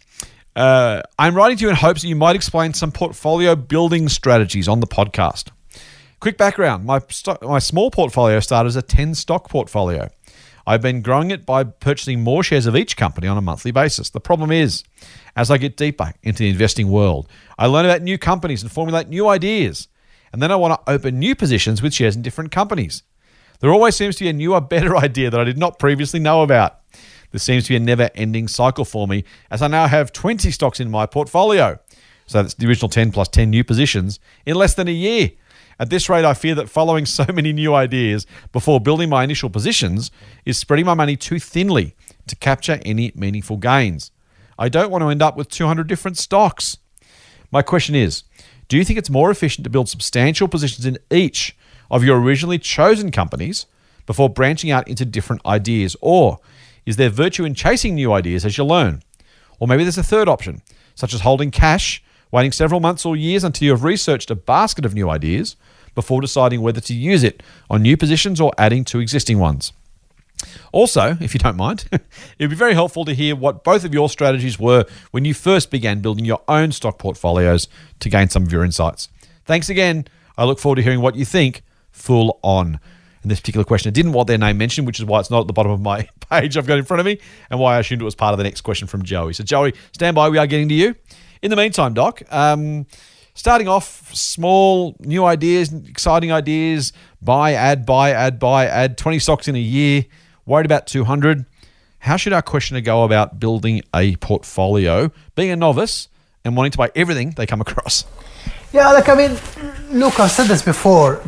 writing to you in hopes that you might explain some portfolio building strategies on the podcast. Quick background. My small portfolio started as a 10-stock portfolio. I've been growing it by purchasing more shares of each company on a monthly basis. The problem is, as I get deeper into the investing world, I learn about new companies and formulate new ideas. And then I want to open new positions with shares in different companies. There always seems to be a newer, better idea that I did not previously know about. This seems to be a never-ending cycle for me, as I now have 20 stocks in my portfolio. So that's the original 10 plus 10 new positions in less than a year. At this rate, I fear that following so many new ideas before building my initial positions is spreading my money too thinly to capture any meaningful gains. I don't want to end up with 200 different stocks. My question is, do you think it's more efficient to build substantial positions in each of your originally chosen companies before branching out into different ideas? Or is there virtue in chasing new ideas as you learn? Or maybe there's a third option, such as holding cash, waiting several months or years until you have researched a basket of new ideas before deciding whether to use it on new positions or adding to existing ones. Also, if you don't mind, it would be very helpful to hear what both of your strategies were when you first began building your own stock portfolios to gain some of your insights. Thanks again. I look forward to hearing what you think full on. And this particular question, I didn't want their name mentioned, which is why it's not at the bottom of my page I've got in front of me, and why I assumed it was part of the next question from Joey. So Joey, stand by. We are getting to you. In the meantime, Doc, starting off small, new ideas, exciting ideas, buy, add 20 stocks in a year, worried about 200. How should our questioner go about building a portfolio, being a novice and wanting to buy everything they come across? Yeah, look, I mean, look, I've said this before.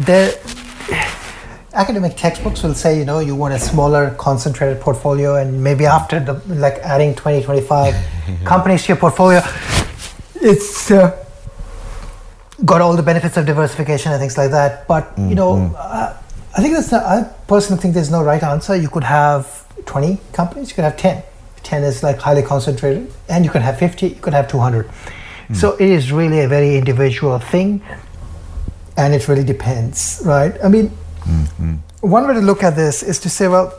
Academic textbooks will say, you want a smaller, concentrated portfolio, and maybe after adding 20, 25 companies to your portfolio, it's got all the benefits of diversification and things like that. But, I think I personally think there's no right answer. You could have 20 companies, you could have 10. 10 is highly concentrated, and you could have 50, you could have 200. So it is really a very individual thing, and it really depends, right? I mean, one way to look at this is to say, well,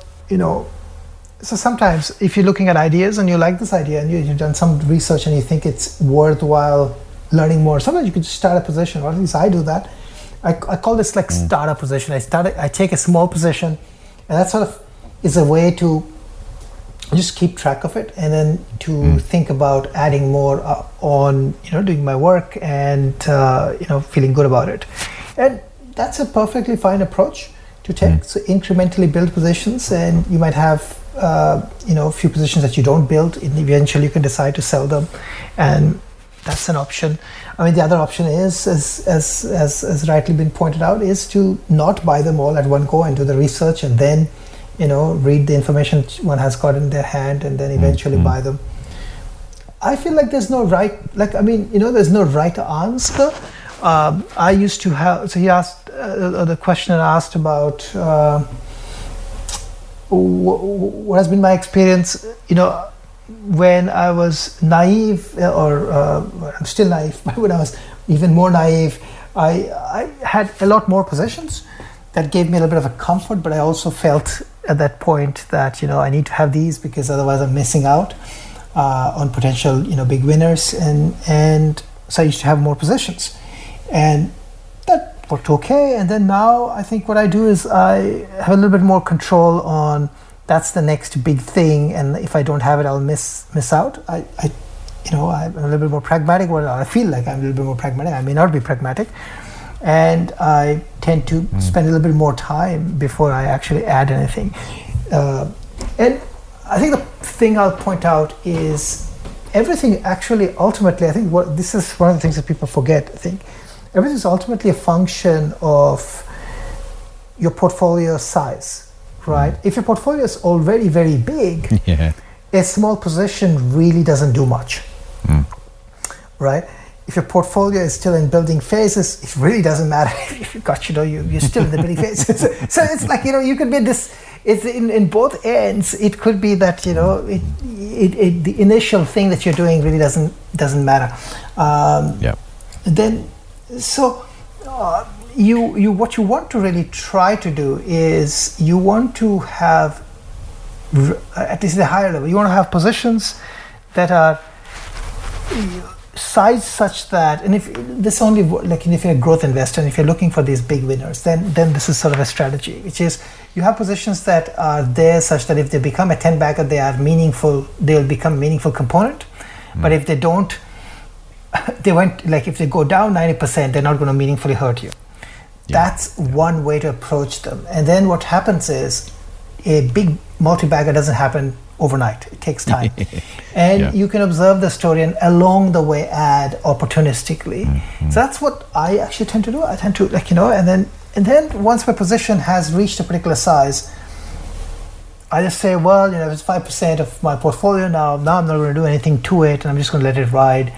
so sometimes if you're looking at ideas and you like this idea and you've done some research and you think it's worthwhile learning more, sometimes you could just start a position, or at least I do that. I call this start a position. I take a small position, and that sort of is a way to just keep track of it, and then to think about adding more on, doing my work and, feeling good about it. And that's a perfectly fine approach to take. So incrementally build positions, and you might have, a few positions that you don't build, and eventually you can decide to sell them. And that's an option. I mean, the other option is, as rightly been pointed out, is to not buy them all at one go and do the research and then, read the information one has got in their hand and then eventually buy them. I feel like there's no right, there's no right answer. I used to have, so he asked, the questioner asked about what has been my experience, when I was naive, or I'm still naive, but when I was even more naive, I had a lot more positions that gave me a little bit of a comfort, but I also felt at that point that, I need to have these because otherwise I'm missing out on potential, big winners. And so I used to have more positions, and that worked okay. And then now I think what I do is I have a little bit more control on, that's the next big thing, and if I don't have it, I'll miss out. I'm a little bit more pragmatic, or I feel like I'm a little bit more pragmatic. I may not be pragmatic, and I tend to spend a little bit more time before I actually add anything. And I think the thing I'll point out is everything actually ultimately, I think this is one of the things that people forget. I think everything is ultimately a function of your portfolio size. Right. If your portfolio is already very big, a small position really doesn't do much. Right. If your portfolio is still in building phases, it really doesn't matter if you got, you're still in the building phases. So it's like, you could be this. It's in both ends. It could be that the initial thing that you're doing really doesn't matter. Then so. You what you want to really try to do is you want to have, at least at a higher level, you want to have positions that are sized such that, and if this only if you're a growth investor and if you're looking for these big winners, then this is sort of a strategy, which is you have positions that are there such that if they become a 10-bagger, they are meaningful. They'll become a meaningful component, but if they don't, if they go down 90%, they're not going to meaningfully hurt you. That's one way to approach them. And then what happens is a big multi-bagger doesn't happen overnight. It takes time. And you can observe the story and along the way add opportunistically. So that's what I actually tend to do. I tend to and then once my position has reached a particular size, I just say, well, it's 5% of my portfolio now. Now I'm not going to do anything to it, and I'm just going to let it ride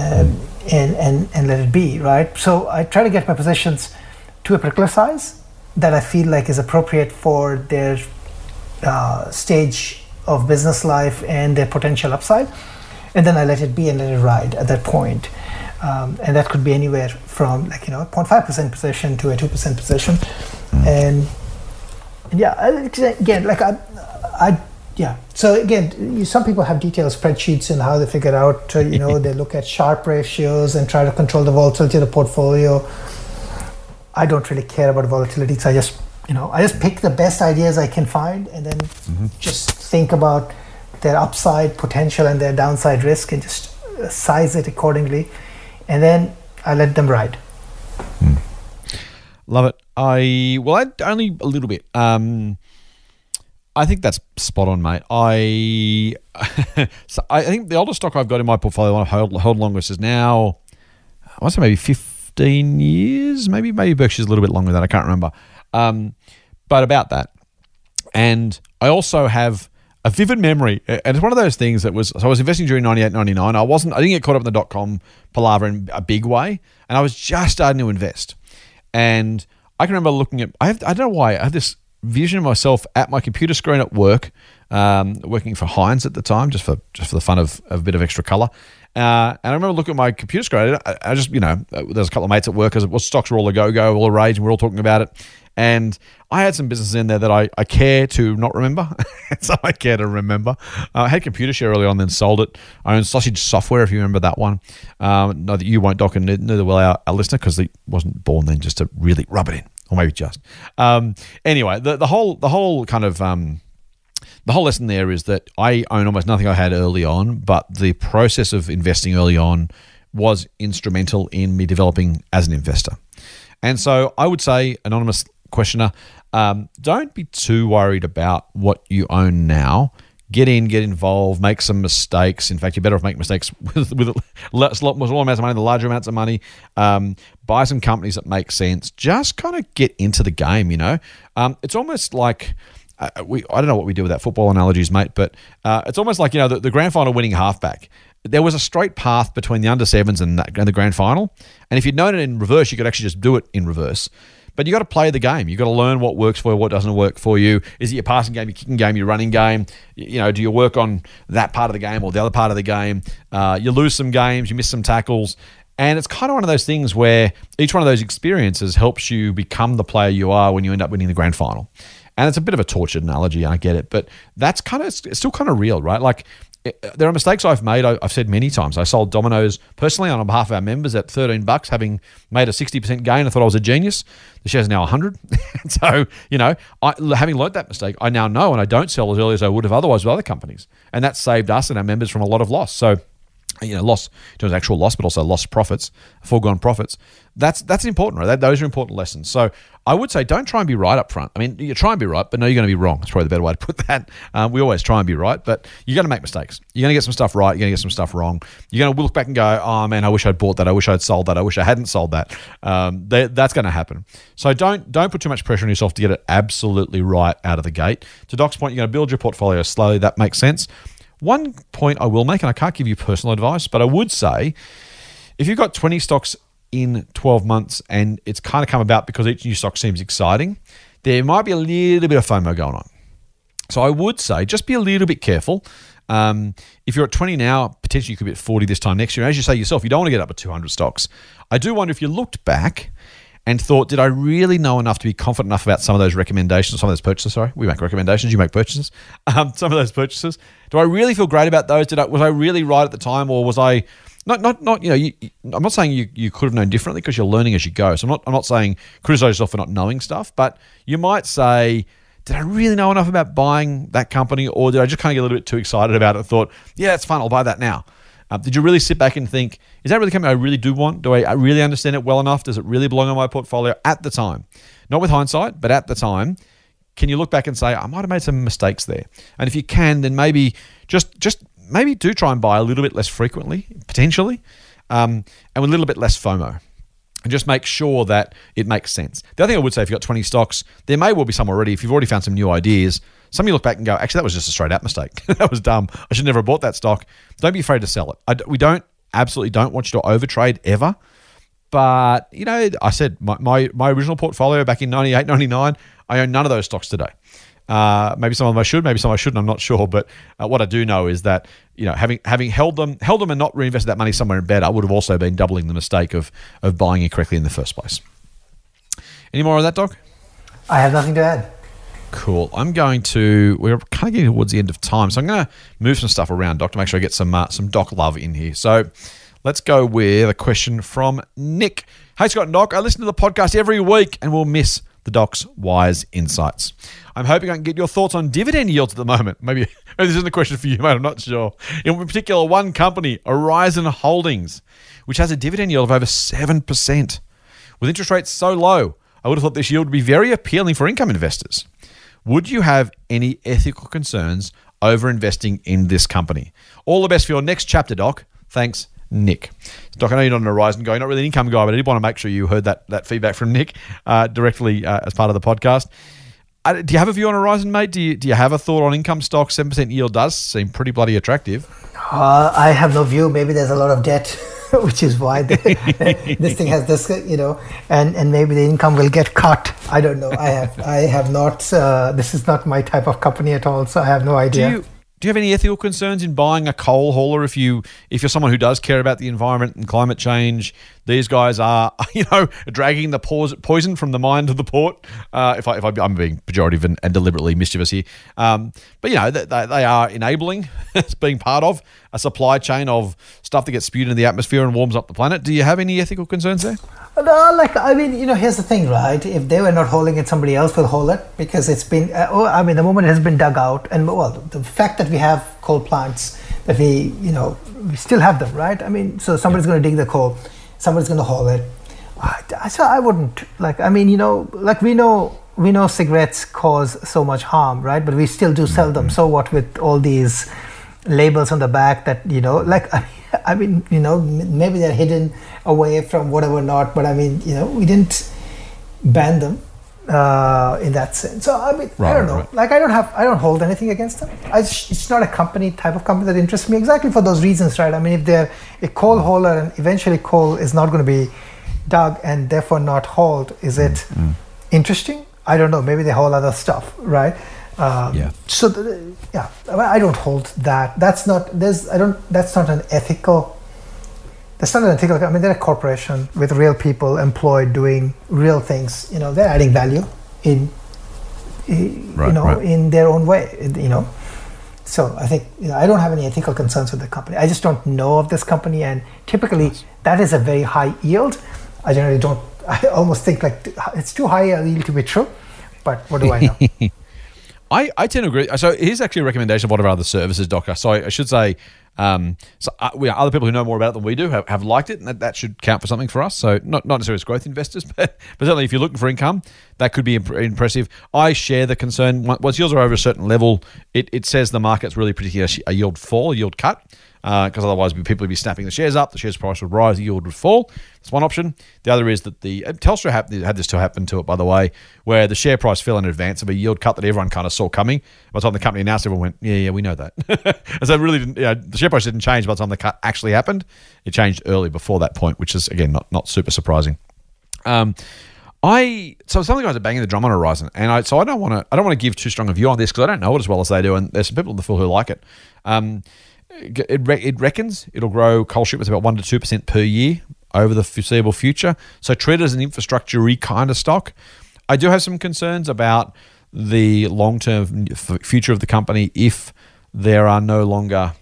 and let it be, right? So I try to get my positions to a particular size, that I feel like is appropriate for their stage of business life and their potential upside, and then I let it be and let it ride at that point. And that could be anywhere from 0.5% position to a 2% position. And yeah, again, So again, some people have detailed spreadsheets and how they figure out, they look at Sharpe ratios and try to control the volatility of the portfolio. I don't really care about volatility, so I just pick the best ideas I can find and then just think about their upside potential and their downside risk and just size it accordingly. And then I let them ride. Love it. I only a little bit. I think that's spot on, mate. I think the oldest stock I've got in my portfolio, I've held longest, is now, I want to say maybe 15 years. Maybe Berkshire's a little bit longer than that. I can't remember. But about that. And I also have a vivid memory, and it's one of those things that was, so I was investing during 98, 99. I didn't get caught up in the dot-com palaver in a big way, and I was just starting to invest. And I can remember looking at, I don't know why, I had this vision of myself at my computer screen at work, working for Heinz at the time, just for the fun of a bit of extra color. And I remember looking at my computer screen. I just, there's a couple of mates at work, as stocks were all a go-go, all a rage, and we're all talking about it. And I had some businesses in there that I care to not remember. So I care to remember. I had Computershare early on, then sold it. I owned Sausage Software, if you remember that one. No, that you won't, Doc, and neither will our listener, because he wasn't born then just to really rub it in. Or maybe just. Anyway, the whole kind of the whole lesson there is that I own almost nothing I had early on, but the process of investing early on was instrumental in me developing as an investor. And so I would say, anonymous questioner, don't be too worried about what you own now. Get involved, make some mistakes. In fact, you're better off making mistakes with small amounts of money, the larger amounts of money. Buy some companies that make sense. Just kind of get into the game, It's almost like, I don't know what we do with that football analogies, mate, but it's almost like, the grand final winning halfback. There was a straight path between the under-7s and the grand final. And if you'd known it in reverse, you could actually just do it in reverse. But you got to play the game. You got to learn what works for you, what doesn't work for you. Is it your passing game, your kicking game, your running game? Do you work on that part of the game or the other part of the game? You lose some games, you miss some tackles. And it's kind of one of those things where each one of those experiences helps you become the player you are when you end up winning the grand final. And it's a bit of a tortured analogy, I get it. But that's it's still kind of real, right? Like, there are mistakes I've made. I've said many times. I sold Domino's personally on behalf of our members at $13, having made a 60% gain. I thought I was a genius. The share's now 100. So, having learned that mistake, I now know, and I don't sell as early as I would have otherwise with other companies. And that saved us and our members from a lot of loss. So, loss in terms of actual loss, but also lost profits, foregone profits. That's important, right? Those are important lessons. So I would say don't try and be right up front. I mean, you try and be right, but no, you're going to be wrong. That's probably the better way to put that. We always try and be right, but you're going to make mistakes. You're going to get some stuff right. You're going to get some stuff wrong. You're going to look back and go, oh man, I wish I'd bought that. I wish I'd sold that. I wish I hadn't sold that. That's going to happen. So don't put too much pressure on yourself to get it absolutely right out of the gate. To Doc's point, you're going to build your portfolio slowly. That makes sense. One point I will make, and I can't give you personal advice, but I would say if you've got 20 stocks in 12 months and it's kind of come about because each new stock seems exciting, there might be a little bit of FOMO going on. So I would say just be a little bit careful. If you're at 20 now, potentially you could be at 40 this time next year. As you say yourself, you don't want to get up to 200 stocks. I do wonder if you looked back and thought, did I really know enough to be confident enough about some of those recommendations, some of those purchases, sorry. We make recommendations, you make purchases. Some of those purchases. Do I really feel great about those? Was I really right at the time, or was I not I'm not saying you could have known differently because you're learning as you go. So I'm not saying criticize yourself for not knowing stuff, but you might say, did I really know enough about buying that company, or did I just kind of get a little bit too excited about it and thought, yeah, it's fun, I'll buy that now? Did you really sit back and think, is that really something I really do want? Do I really understand it well enough? Does it really belong in my portfolio at the time? Not with hindsight, but at the time. Can you look back and say, I might have made some mistakes there? And if you can, then maybe just maybe do try and buy a little bit less frequently, potentially, and with a little bit less FOMO. And just make sure that it makes sense. The other thing I would say, if you've got 20 stocks, there may well be some already. If you've already found some new ideas, some of you look back and go, actually, that was just a straight out mistake. That was dumb. I should never have bought that stock. Don't be afraid to sell it. We absolutely don't want you to overtrade ever. But, I said my original portfolio back in 98, 99, I own none of those stocks today. Maybe some of them I should, maybe some I shouldn't, I'm not sure. But what I do know is that, having held them and not reinvested that money somewhere better, I would have also been doubling the mistake of buying incorrectly in the first place. Any more on that, Doc? I have nothing to add. Cool. We're kind of getting towards the end of time, so I'm going to move some stuff around, Doc, to make sure I get some Doc love in here. So let's go with a question from Nick. Hey, Scott and Doc, I listen to the podcast every week and will miss the Doc's wise insights. I'm hoping I can get your thoughts on dividend yields at the moment. Maybe this isn't a question for you, mate. I'm not sure. In particular, one company, Horizon Holdings, which has a dividend yield of over 7%. With interest rates so low, I would have thought this yield would be very appealing for income investors. Would you have any ethical concerns over investing in this company? All the best for your next chapter, Doc. Thanks, Nick. Doc, I know you're not an Horizon guy, you're not really an income guy, but I did want to make sure you heard that feedback from Nick directly as part of the podcast. Do you have a view on Horizon, mate? Do you have a thought on income stocks? 7% yield does seem pretty bloody attractive. I have no view. Maybe there's a lot of debt, which is why this thing has this, and maybe the income will get cut. I don't know. I have not. This is not my type of company at all, so I have no idea. Do you have any ethical concerns in buying a coal hauler if you're someone who does care about the environment and climate change? These guys are, dragging the poison from the mine to the port. I'm being pejorative and deliberately mischievous here. But they are enabling, it's being part of a supply chain of stuff that gets spewed into the atmosphere and warms up the planet. Do you have any ethical concerns there? No, here's the thing, right? If they were not hauling it, somebody else will haul it because it's been, the moment it has been dug out, and the fact that we have coal plants, that we still have them, right? So somebody's going to dig the coal, somebody's going to haul it. So I wouldn't, we know cigarettes cause so much harm, right? But we still do sell them. So what with all these labels on the back that, maybe they're hidden away from whatever not, but we didn't ban them in that sense. So I don't know. Right. I don't hold anything against them. It's not a type of company that interests me exactly for those reasons, right? If they're a coal hauler and eventually coal is not going to be dug and therefore not hauled, is it interesting? I don't know. Maybe they haul other stuff, right? So I don't hold that. That's not an ethical. That's not an ethical. They're a corporation with real people employed doing real things. They're adding value in their own way. So I think I don't have any ethical concerns with the company. I just don't know of this company, and typically that is a very high yield. I generally don't. I almost think it's too high a yield to be true. But what do I know? I tend to agree. So here's actually a recommendation of one of our other services, Docker. So I should say, other people who know more about it than we do have liked it, and that should count for something for us. So not necessarily as growth investors, but certainly if you're looking for income, that could be impressive. I share the concern. Once yields are over a certain level, it says the market's really predicting a yield fall, a yield cut. Because otherwise people would be snapping the shares up, the shares price would rise, the yield would fall. That's one option. The other is that Telstra had this to happen to it, by the way, where the share price fell in advance of a yield cut that everyone kind of saw coming. By the time the company announced, everyone went, yeah, we know that. And so it really didn't, the share price didn't change by the time the cut actually happened. It changed early before that point, which is, again, not super surprising. So some of the guys are banging the drum on Horizon, and I don't want to give too strong a view on this because I don't know it as well as they do, and there's some people in the field who like it. It reckons it'll grow coal shipments about 1% to 2% per year over the foreseeable future. So treat it as an infrastructure-y kind of stock. I do have some concerns about the long-term future of the company if there are no longer,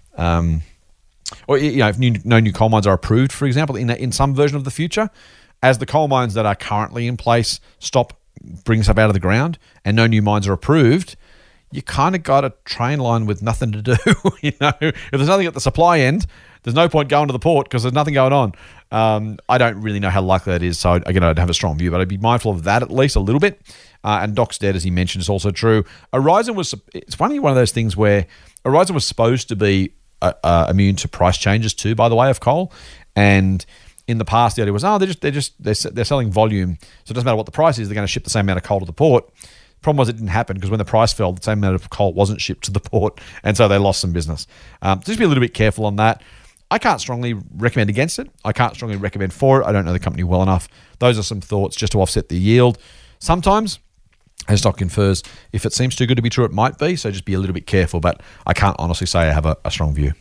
if no new coal mines are approved, for example, in some version of the future. As the coal mines that are currently in place bring stuff out of the ground and no new mines are approved, you kind of got a train line with nothing to do. If there's nothing at the supply end, there's no point going to the port because there's nothing going on. I don't really know how likely that is. So again, I don't have a strong view, but I'd be mindful of that at least a little bit. And Doc's debt, as he mentioned, is also true. It's one of those things where Horizon was supposed to be immune to price changes too, by the way, of coal. And in the past, the idea was, they're selling volume. So it doesn't matter what the price is, they're going to ship the same amount of coal to the port. Problem was it didn't happen because when the price fell, the same amount of coal wasn't shipped to the port, and so they lost some business. Just be a little bit careful on that. I can't strongly recommend against it. I can't strongly recommend for it. I don't know the company well enough. Those are some thoughts just to offset the yield. Sometimes, as stock confers, if it seems too good to be true, it might be. So just be a little bit careful. But I can't honestly say I have a strong view.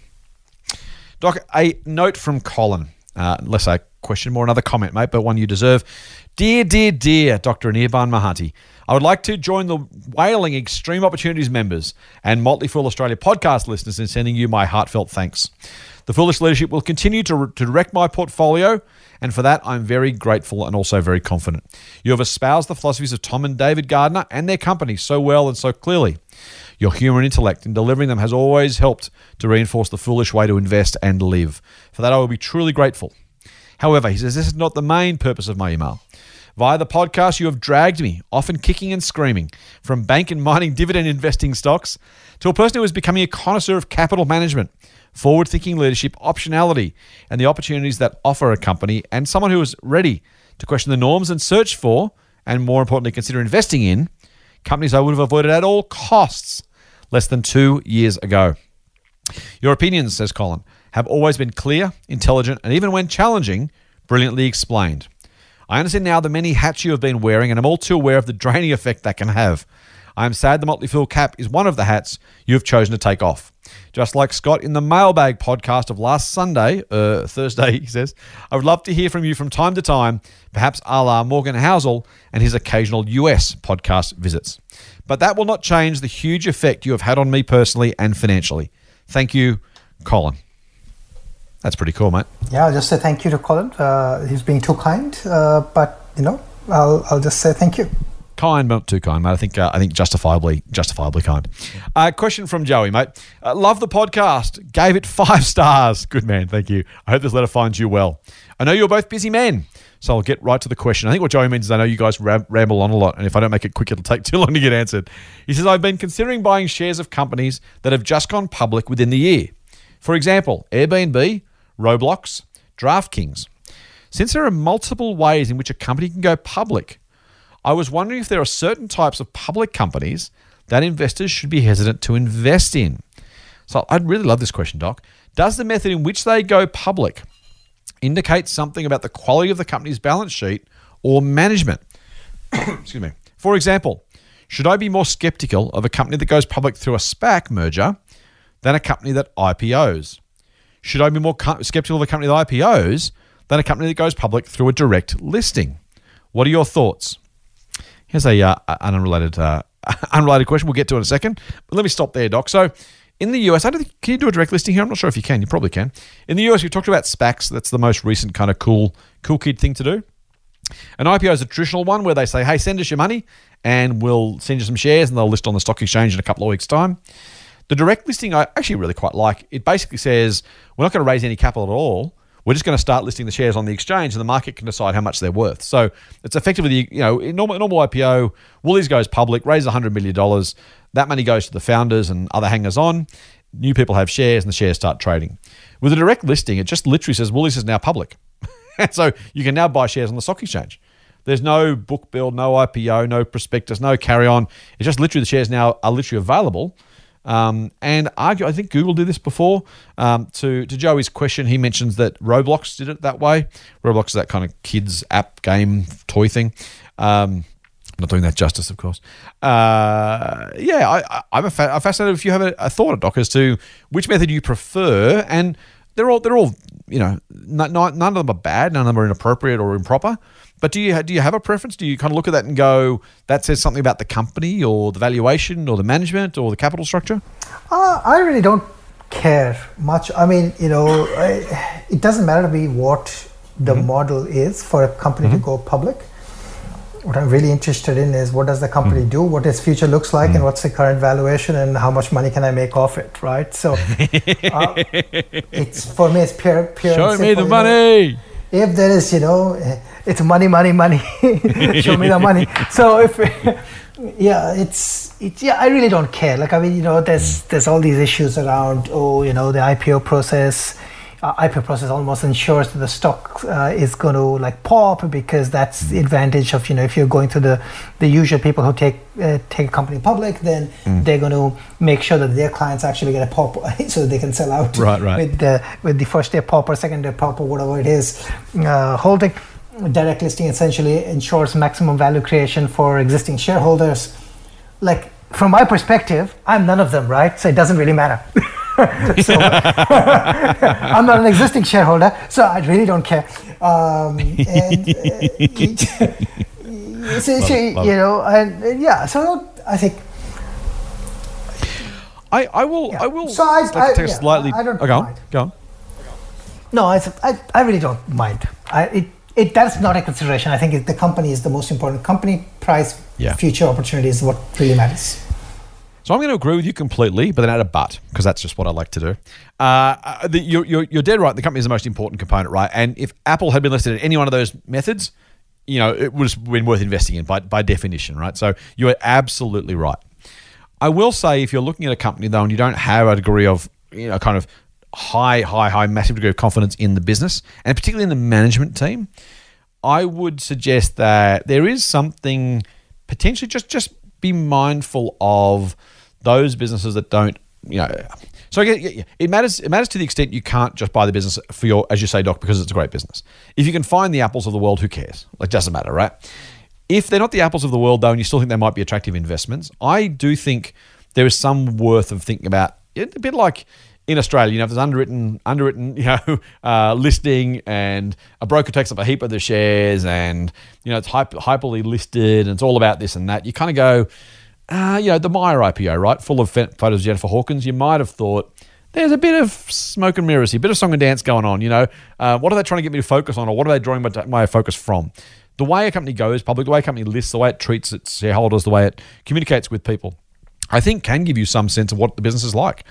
Doc, a note from Colin. Less a question, more another comment, mate, but one you deserve. Dear Dr. Anirban Mahanti, I would like to join the Whaling Extreme Opportunities members and Motley Fool Australia podcast listeners in sending you my heartfelt thanks. The Foolish Leadership will continue to direct my portfolio, and for that, I'm very grateful and also very confident. You have espoused the philosophies of Tom and David Gardner and their company so well and so clearly. Your humour and intellect in delivering them has always helped to reinforce the foolish way to invest and live. For that, I will be truly grateful. However, he says this is not the main purpose of my email. Via the podcast, you have dragged me, often kicking and screaming, from bank and mining dividend investing stocks to a person who is becoming a connoisseur of capital management, forward-thinking leadership, optionality, and the opportunities that offer a company, and someone who is ready to question the norms and search for, and more importantly, consider investing in, companies I would have avoided at all costs less than 2 years ago. Your opinions, says Colin, have always been clear, intelligent, and even when challenging, brilliantly explained. I understand now the many hats you have been wearing, and I'm all too aware of the draining effect that can have. I am sad the Motley Fool cap is one of the hats you have chosen to take off. Just like Scott in the Mailbag podcast of last Thursday, he says, I would love to hear from you from time to time, perhaps a la Morgan Housel and his occasional US podcast visits. But that will not change the huge effect you have had on me personally and financially. Thank you, Colin. That's pretty cool, mate. Yeah, I'll just say thank you to Colin. He's being too kind, but I'll just say thank you. Kind, but not too kind, mate. I think justifiably kind. Question from Joey, mate. Love the podcast. Gave it 5 stars. Good man, thank you. I hope this letter finds you well. I know you're both busy men, so I'll get right to the question. I think what Joey means is I know you guys ramble on a lot, and if I don't make it quick, it'll take too long to get answered. He says, I've been considering buying shares of companies that have just gone public within the year. For example, Airbnb, Roblox, DraftKings. Since there are multiple ways in which a company can go public, I was wondering if there are certain types of public companies that investors should be hesitant to invest in. So I'd really love this question, Doc. Does the method in which they go public indicate something about the quality of the company's balance sheet or management? Excuse me. For example, should I be more skeptical of a company that goes public through a SPAC merger than a company that IPOs? Should I be more skeptical of a company that IPOs than a company that goes public through a direct listing? What are your thoughts? Here's an unrelated question we'll get to in a second. But let me stop there, Doc. So in the US, can you do a direct listing here? I'm not sure if you can. You probably can. In the US, we talked about SPACs. That's the most recent kind of cool kid thing to do. An IPO is a traditional one where they say, hey, send us your money and we'll send you some shares and they'll list on the stock exchange in a couple of weeks' time. The direct listing I actually really quite like. It basically says we're not going to raise any capital at all. We're just going to start listing the shares on the exchange and the market can decide how much they're worth. So it's effectively, in normal IPO, Woolies goes public, raises $100 million. That money goes to the founders and other hangers on. New people have shares and the shares start trading. With a direct listing, it just literally says Woolies is now public. So you can now buy shares on the stock exchange. There's no book build, no IPO, no prospectus, no carry on. It's just literally the shares now are literally available. And I think Google did this before. To Joey's question, he mentions that Roblox did it that way. Roblox is that kind of kids app game toy thing. Not doing that justice, of course. I'm fascinated if you have a thought, Doc, as to which method you prefer. And they're all none of them are bad, none of them are inappropriate or improper. But do you have a preference? Do you kind of look at that and go, that says something about the company or the valuation or the management or the capital structure? I really don't care much. I mean, it doesn't matter to me what the model is for a company to go public. What I'm really interested in is what does the company do, what its future looks like, and what's the current valuation, and how much money can I make off it, right? So it's for me, it's pure. Show me the money. If there is, it's money. Show me the money. So I really don't care. Like, I mean, there's all these issues around, the IPO process. IPO process almost ensures that the stock is going to like pop, because that's the advantage of, if you're going through the usual people who take a company public, then they're going to make sure that their clients actually get a pop so that they can sell out with the first day pop or second day pop or whatever it is holding. Direct listing essentially ensures maximum value creation for existing shareholders. Like, from my perspective, I'm none of them, right? So it doesn't really matter. So, I'm not an existing shareholder, so I really don't care. So I think I will. So take a slightly. I don't mind. Go on. No, I really don't mind. That's not a consideration. I think the company is the most important. Company, price, future opportunity is what really matters. So I'm going to agree with you completely, but then add a but, because that's just what I like to do. You're dead right. The company is the most important component, right? And if Apple had been listed at any one of those methods, it would have been worth investing in by definition, right? So you are absolutely right. I will say, if you're looking at a company though, and you don't have a degree of, kind of high, massive degree of confidence in the business, and particularly in the management team, I would suggest that there is something potentially just be mindful of those businesses that don't, So it matters. It matters to the extent you can't just buy the business for your, as you say, Doc, because it's a great business. If you can find the apples of the world, who cares? Like, doesn't matter, right? If they're not the apples of the world, though, and you still think they might be attractive investments, I do think there is some worth of thinking about it. A bit like in Australia, if there's underwritten, listing, and a broker takes up a heap of the shares, and it's hyperly listed, and it's all about this and that. You kind of go, the Myer IPO, right, full of photos of Jennifer Hawkins. You might have thought there's a bit of smoke and mirrors here, a bit of song and dance going on. What are they trying to get me to focus on, or what are they drawing my focus from? The way a company goes public, the way a company lists, the way it treats its shareholders, the way it communicates with people, I think can give you some sense of what the business is like.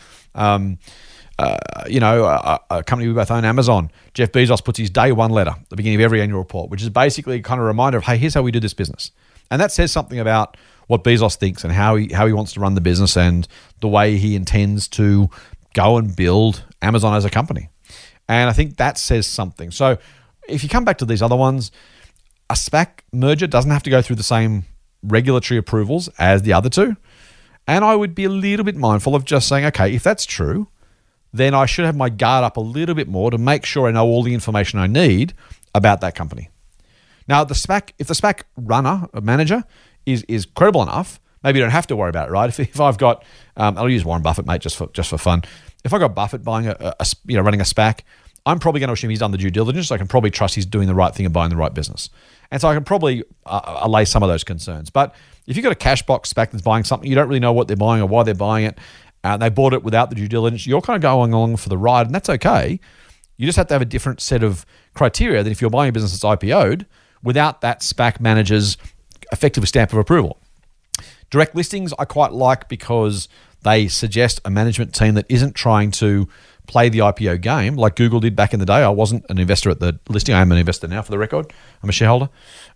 A company we both own, Amazon, Jeff Bezos puts his day one letter at the beginning of every annual report, which is basically kind of a reminder of, hey, here's how we do this business. And that says something about what Bezos thinks and how he wants to run the business and the way he intends to go and build Amazon as a company. And I think that says something. So if you come back to these other ones, a SPAC merger doesn't have to go through the same regulatory approvals as the other two. And I would be a little bit mindful of just saying, okay, if that's true, then I should have my guard up a little bit more to make sure I know all the information I need about that company. Now, if the SPAC runner or manager is credible enough, maybe you don't have to worry about it, right? If I've got, I'll use Warren Buffett, mate, just for fun. If I got Buffett buying running a SPAC, I'm probably going to assume he's done the due diligence. So I can probably trust he's doing the right thing and buying the right business. And so I can probably allay some of those concerns. But if you've got a cash box SPAC that's buying something, you don't really know what they're buying or why they're buying it, and they bought it without the due diligence, you're kind of going along for the ride, and that's okay. You just have to have a different set of criteria than if you're buying a business that's IPO'd without that SPAC manager's effective stamp of approval. Direct listings I quite like because they suggest a management team that isn't trying to play the IPO game like Google did back in the day. I wasn't an investor at the listing. I am an investor now, for the record. I'm a shareholder.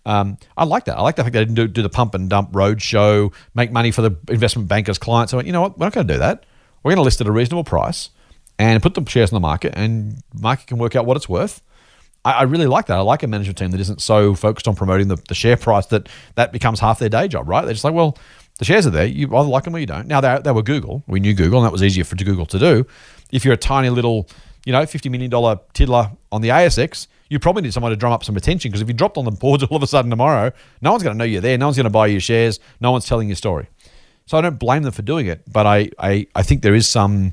I like that. I like the fact they didn't do the pump and dump roadshow, make money for the investment bankers' clients. So I went, you know what? We're not going to do that. We're going to list at a reasonable price and put the shares in the market, and the market can work out what it's worth. I really like that. I like a management team that isn't so focused on promoting the share price that becomes half their day job, right? They're just like, well, the shares are there. You either like them or you don't. Now, they were Google. We knew Google, and that was easier for Google to do. If you're a tiny little, $50 million tiddler on the ASX, you probably need someone to drum up some attention, because if you dropped on the boards all of a sudden tomorrow, no one's going to know you're there. No one's going to buy your shares. No one's telling your story. So I don't blame them for doing it, but I think there is some.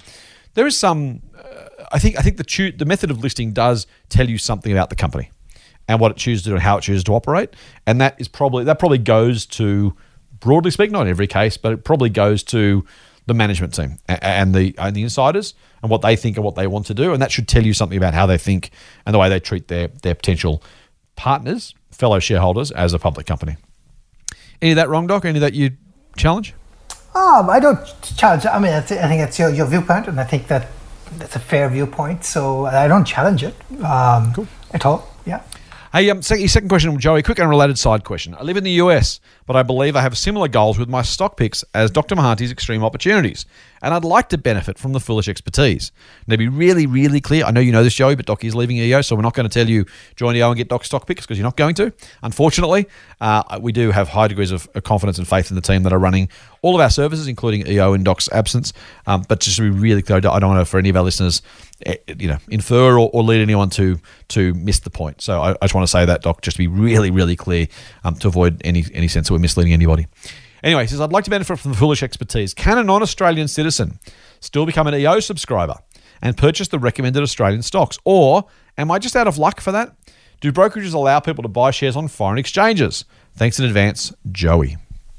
I think the method of listing does tell you something about the company and what it chooses to do and how it chooses to operate, and that probably goes to, broadly speaking, not in every case, but it probably goes to the management team and the insiders and what they think and what they want to do, and that should tell you something about how they think and the way they treat their potential partners, fellow shareholders, as a public company. Any of that wrong, Doc? Any of that you challenge? I don't challenge. I mean, I think that's your viewpoint, and I think that's a fair viewpoint. So I don't challenge it Cool. at all. Yeah. Hey, second question from Joey. Quick and related side question. I live in the US, but I believe I have similar goals with my stock picks as Dr. Mahanti's Extreme Opportunities, and I'd like to benefit from the foolish expertise. Now, to be really, really clear, I know you know this, Joey, but Doc is leaving EO, so we're not going to tell you join EO and get Doc's stock picks because you're not going to. Unfortunately, we do have high degrees of confidence and faith in the team that are running all of our services, including EO in Doc's absence. But just to be really clear, I don't want to, for any of our listeners, infer or lead anyone to miss the point. So I just want to say that, Doc, just to be really, really clear, to avoid any sense that we're misleading anybody. Anyway, he says, I'd like to benefit from the foolish expertise. Can a non-Australian citizen still become an EO subscriber and purchase the recommended Australian stocks? Or am I just out of luck for that? Do brokerages allow people to buy shares on foreign exchanges? Thanks in advance, Joey.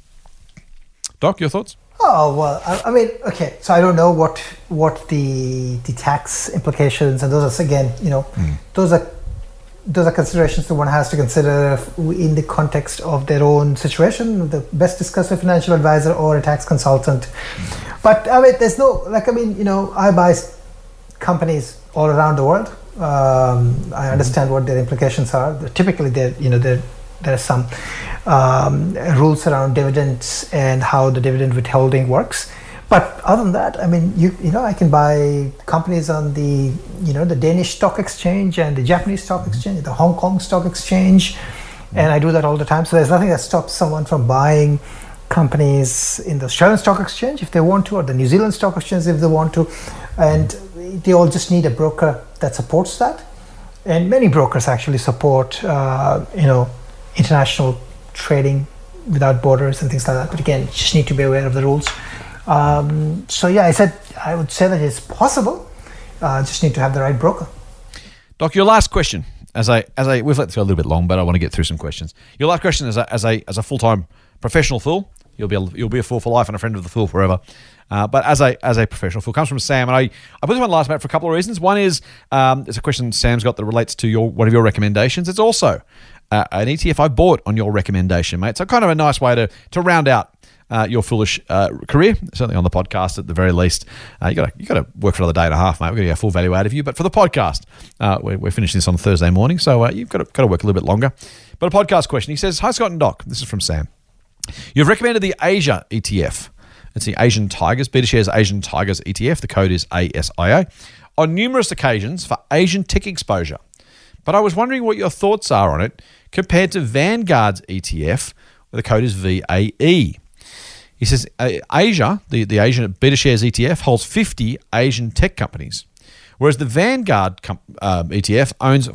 Doc, your thoughts? Oh, well, I mean, okay, so I don't know what the tax implications, and those are, again, those are considerations that one has to consider in the context of their own situation. The best discussed with a financial advisor or a tax consultant. But I mean, I buy companies all around the world. I understand what their implications are. Typically, there are some rules around dividends and how the dividend withholding works. But other than that, I mean, I can buy companies on the Danish stock exchange and the Japanese stock exchange, the Hong Kong stock exchange, and I do that all the time. So there's nothing that stops someone from buying companies in the Australian stock exchange if they want to, or the New Zealand stock exchange if they want to, and they all just need a broker that supports that. And many brokers actually support, international trading without borders and things like that. But again, you just need to be aware of the rules. I would say that it's possible. Just need to have the right broker. Doc, your last question. We've let this go a little bit long, but I want to get through some questions. Your last question is as a full-time professional fool. You'll be a fool for life and a friend of the fool forever. But as a professional fool, comes from Sam, and I put this one last minute for a couple of reasons. One is it's a question Sam's got that relates to one of your recommendations. It's also an ETF I bought on your recommendation, mate. So kind of a nice way to round out your foolish career, certainly on the podcast at the very least. You got to work for another day and a half, mate. We're going to get full value out of you. But for the podcast, we're finishing this on Thursday morning, so you've got to work a little bit longer. But a podcast question. He says, "Hi Scott and Doc." This is from Sam. "You've recommended the Asia ETF. It's the Asian Tigers, BetaShares Asian Tigers ETF. The code is ASIA. On numerous occasions for Asian tech exposure. But I was wondering what your thoughts are on it compared to Vanguard's ETF, where the code is VAE. He says Asia, the Asian BetaShares ETF, holds 50 Asian tech companies, whereas the Vanguard ETF owns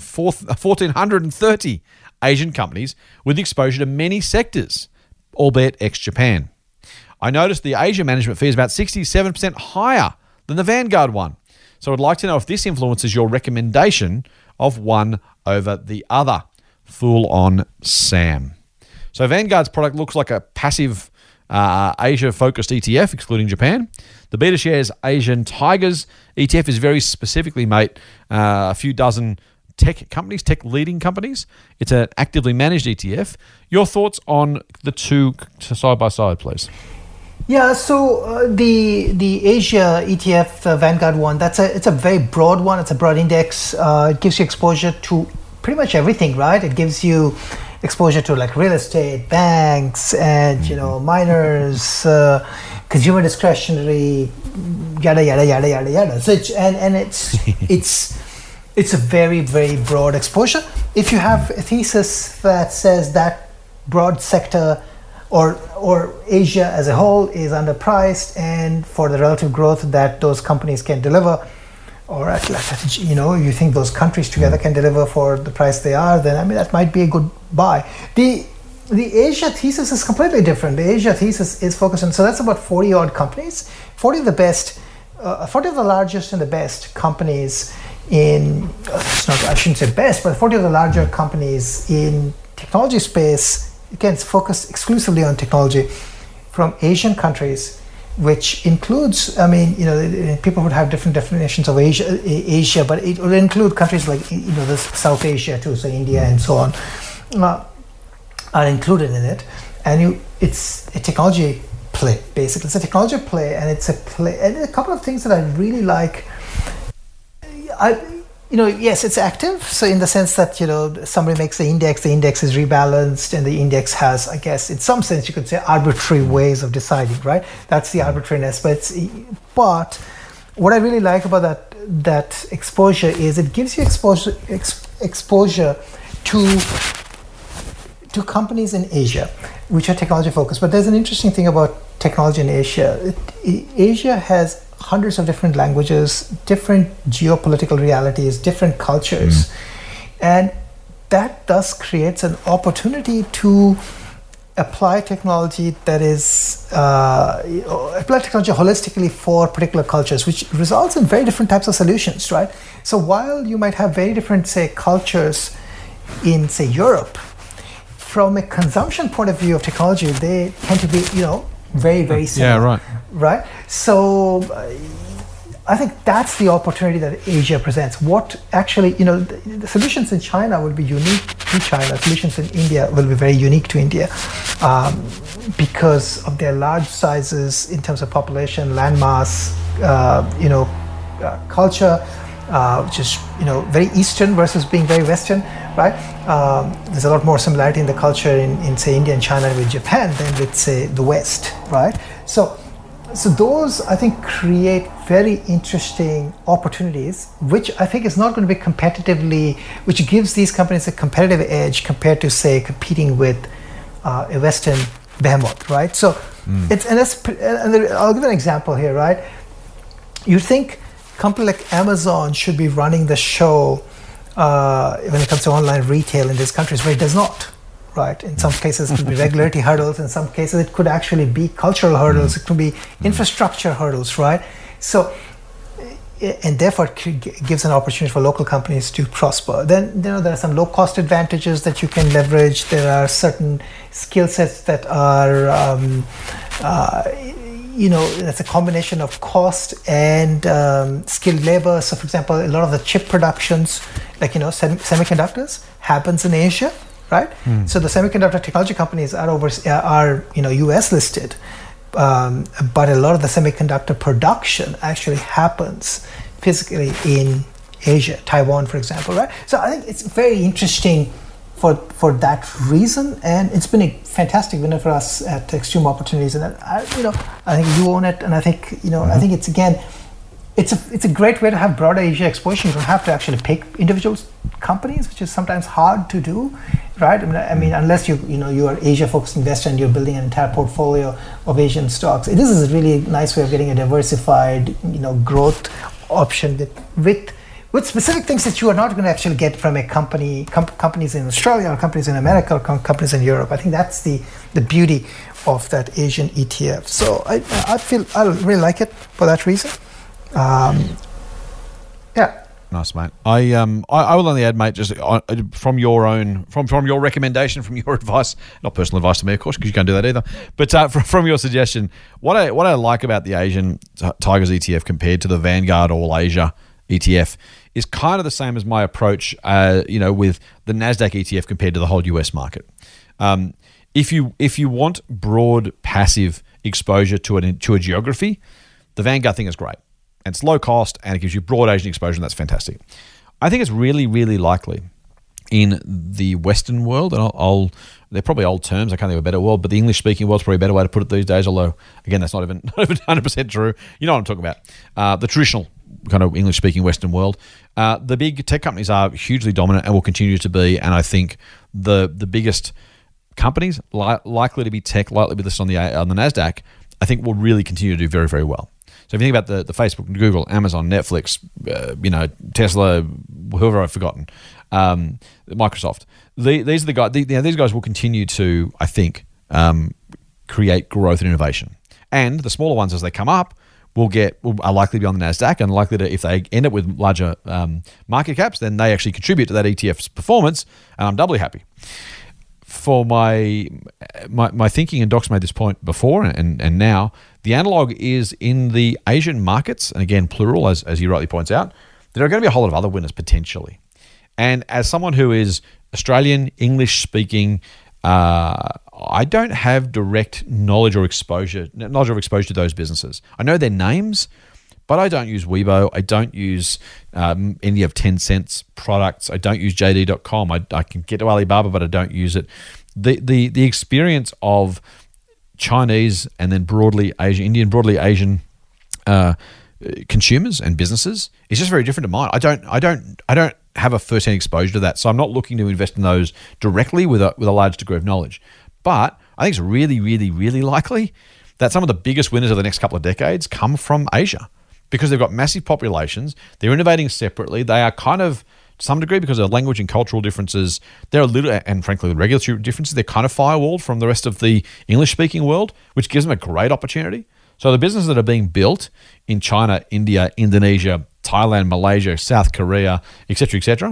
1,430 Asian companies with exposure to many sectors, albeit ex-Japan. I noticed the Asia management fee is about 67% higher than the Vanguard one. So I'd like to know if this influences your recommendation of one over the other. Fool on Sam. So Vanguard's product looks like a passive Asia-focused ETF, excluding Japan. The BetaShares Asian Tigers ETF is very specifically, mate, a few dozen tech companies, tech leading companies. It's an actively managed ETF. Your thoughts on the two side by side, please? Yeah, so the Asia ETF, the Vanguard one, it's a very broad one. It's a broad index. It gives you exposure to pretty much everything, right? It gives you exposure to like real estate, banks, and miners, consumer discretionary, yada yada yada yada yada. So it's a very, very broad exposure. If you have a thesis that says that broad sector or Asia as a whole is underpriced, and for the relative growth that those companies can deliver, or at least, you think those countries together can deliver for the price they are, then I mean that might be a good buy. The Asia thesis is completely different. The Asia thesis is focused on, so that's about 40 odd companies, 40 of the best, 40 of the largest and the best companies in, I shouldn't say best, but 40 of the larger companies in technology space, again, it's focused exclusively on technology from Asian countries, which includes, people would have different definitions of Asia, but it would include countries like, the South Asia too, so India and so on, are included in it. And it's a technology play, basically. It's a technology play, and it's a play, and a couple of things that I really like. yes, it's active. So in the sense that, somebody makes the index is rebalanced, and the index has, I guess, in some sense, you could say arbitrary ways of deciding, right? That's the arbitrariness. But what I really like about that exposure is it gives you exposure to companies in Asia, which are technology focused. But there's an interesting thing about technology in Asia. Asia has hundreds of different languages, different geopolitical realities, different cultures. And that thus creates an opportunity to apply technology holistically for particular cultures, which results in very different types of solutions, right? So while you might have very different, say, cultures in, say, Europe, from a consumption point of view of technology, they tend to be, very, very similar. Yeah, right. Right? So I think that's the opportunity that Asia presents. What actually, the solutions in China will be unique to China. Solutions in India will be very unique to India because of their large sizes in terms of population, landmass, culture, which is, very Eastern versus being very Western, right? There's a lot more similarity in the culture in say, India and China with Japan than with, say, the West, right? So those, I think, create very interesting opportunities, which I think is not going to be which gives these companies a competitive edge compared to, say, competing with a Western behemoth, right? So I'll give an example here, right? You think a company like Amazon should be running the show when it comes to online retail in these countries, but it does not. Right. In some cases, it could be regulatory hurdles. In some cases, it could actually be cultural hurdles. It could be infrastructure hurdles, right? So, and therefore, it gives an opportunity for local companies to prosper. Then, there are some low-cost advantages that you can leverage. There are certain skill sets that are, that's a combination of cost and skilled labor. So, for example, a lot of the chip productions, like, semiconductors, happens in Asia. Right, so the semiconductor technology companies are U.S. listed, but a lot of the semiconductor production actually happens physically in Asia, Taiwan, for example. Right, so I think it's very interesting for that reason, and it's been a fantastic winner for us at Extreme Opportunities. And I think you own it, and I think I think it's again. It's a great way to have broader Asia exposure. You don't have to actually pick individual companies, which is sometimes hard to do, right? I mean, unless you are Asia-focused investor and you're building an entire portfolio of Asian stocks. This is a really nice way of getting a diversified, growth option with specific things that you are not going to actually get from a companies in Australia or companies in America or companies in Europe. I think that's the beauty of that Asian ETF. So I feel I really like it for that reason. Yeah. Nice, mate. I will only add, mate, just from your recommendation, from your advice, not personal advice to me, of course, because you can't do that either. But from your suggestion, what I like about the Asian Tigers ETF compared to the Vanguard All Asia ETF is kind of the same as my approach, with the Nasdaq ETF compared to the whole US market. If you want broad passive exposure to a geography, the Vanguard thing is great. And it's low cost, and it gives you broad Asian exposure, and that's fantastic. I think it's really, really likely in the Western world, and they're probably old terms, I can't think of a better word, but the English-speaking world's probably a better way to put it these days, although, again, that's not even 100% true. You know what I'm talking about. The traditional kind of English-speaking Western world. The big tech companies are hugely dominant and will continue to be, and I think the biggest companies likely to be tech, likely to be listed on the NASDAQ, I think will really continue to do very, very well. So if you think about the Facebook, Google, Amazon, Netflix, Tesla, whoever I've forgotten, Microsoft, these are the guys. These guys will continue to, I think, create growth and innovation. And the smaller ones, as they come up, are likely to be on the NASDAQ, and likely to, if they end up with larger market caps, then they actually contribute to that ETF's performance, and I'm doubly happy. For my thinking, and Doc's made this point before and now, the analog is in the Asian markets, and again, plural, as he rightly points out, there are going to be a whole lot of other winners potentially. And as someone who is Australian, English-speaking, I don't have direct knowledge or exposure to those businesses. I know their names, But I don't use Weibo. I don't use any of Tencent's products. I don't use JD.com. I can get to Alibaba, but I don't use it. The experience of Chinese and then broadly Asian, Indian, broadly Asian consumers and businesses is just very different to mine. I don't have a first-hand exposure to that, so I'm not looking to invest in those directly with a large degree of knowledge. But I think it's really, really, really likely that some of the biggest winners of the next couple of decades come from Asia because they've got massive populations. They're innovating separately. They are kind of, to some degree, because of language and cultural differences, they're a little, and frankly, the regulatory differences, they're kind of firewalled from the rest of the English-speaking world, which gives them a great opportunity. So the businesses that are being built in China, India, Indonesia, Thailand, Malaysia, South Korea, et cetera,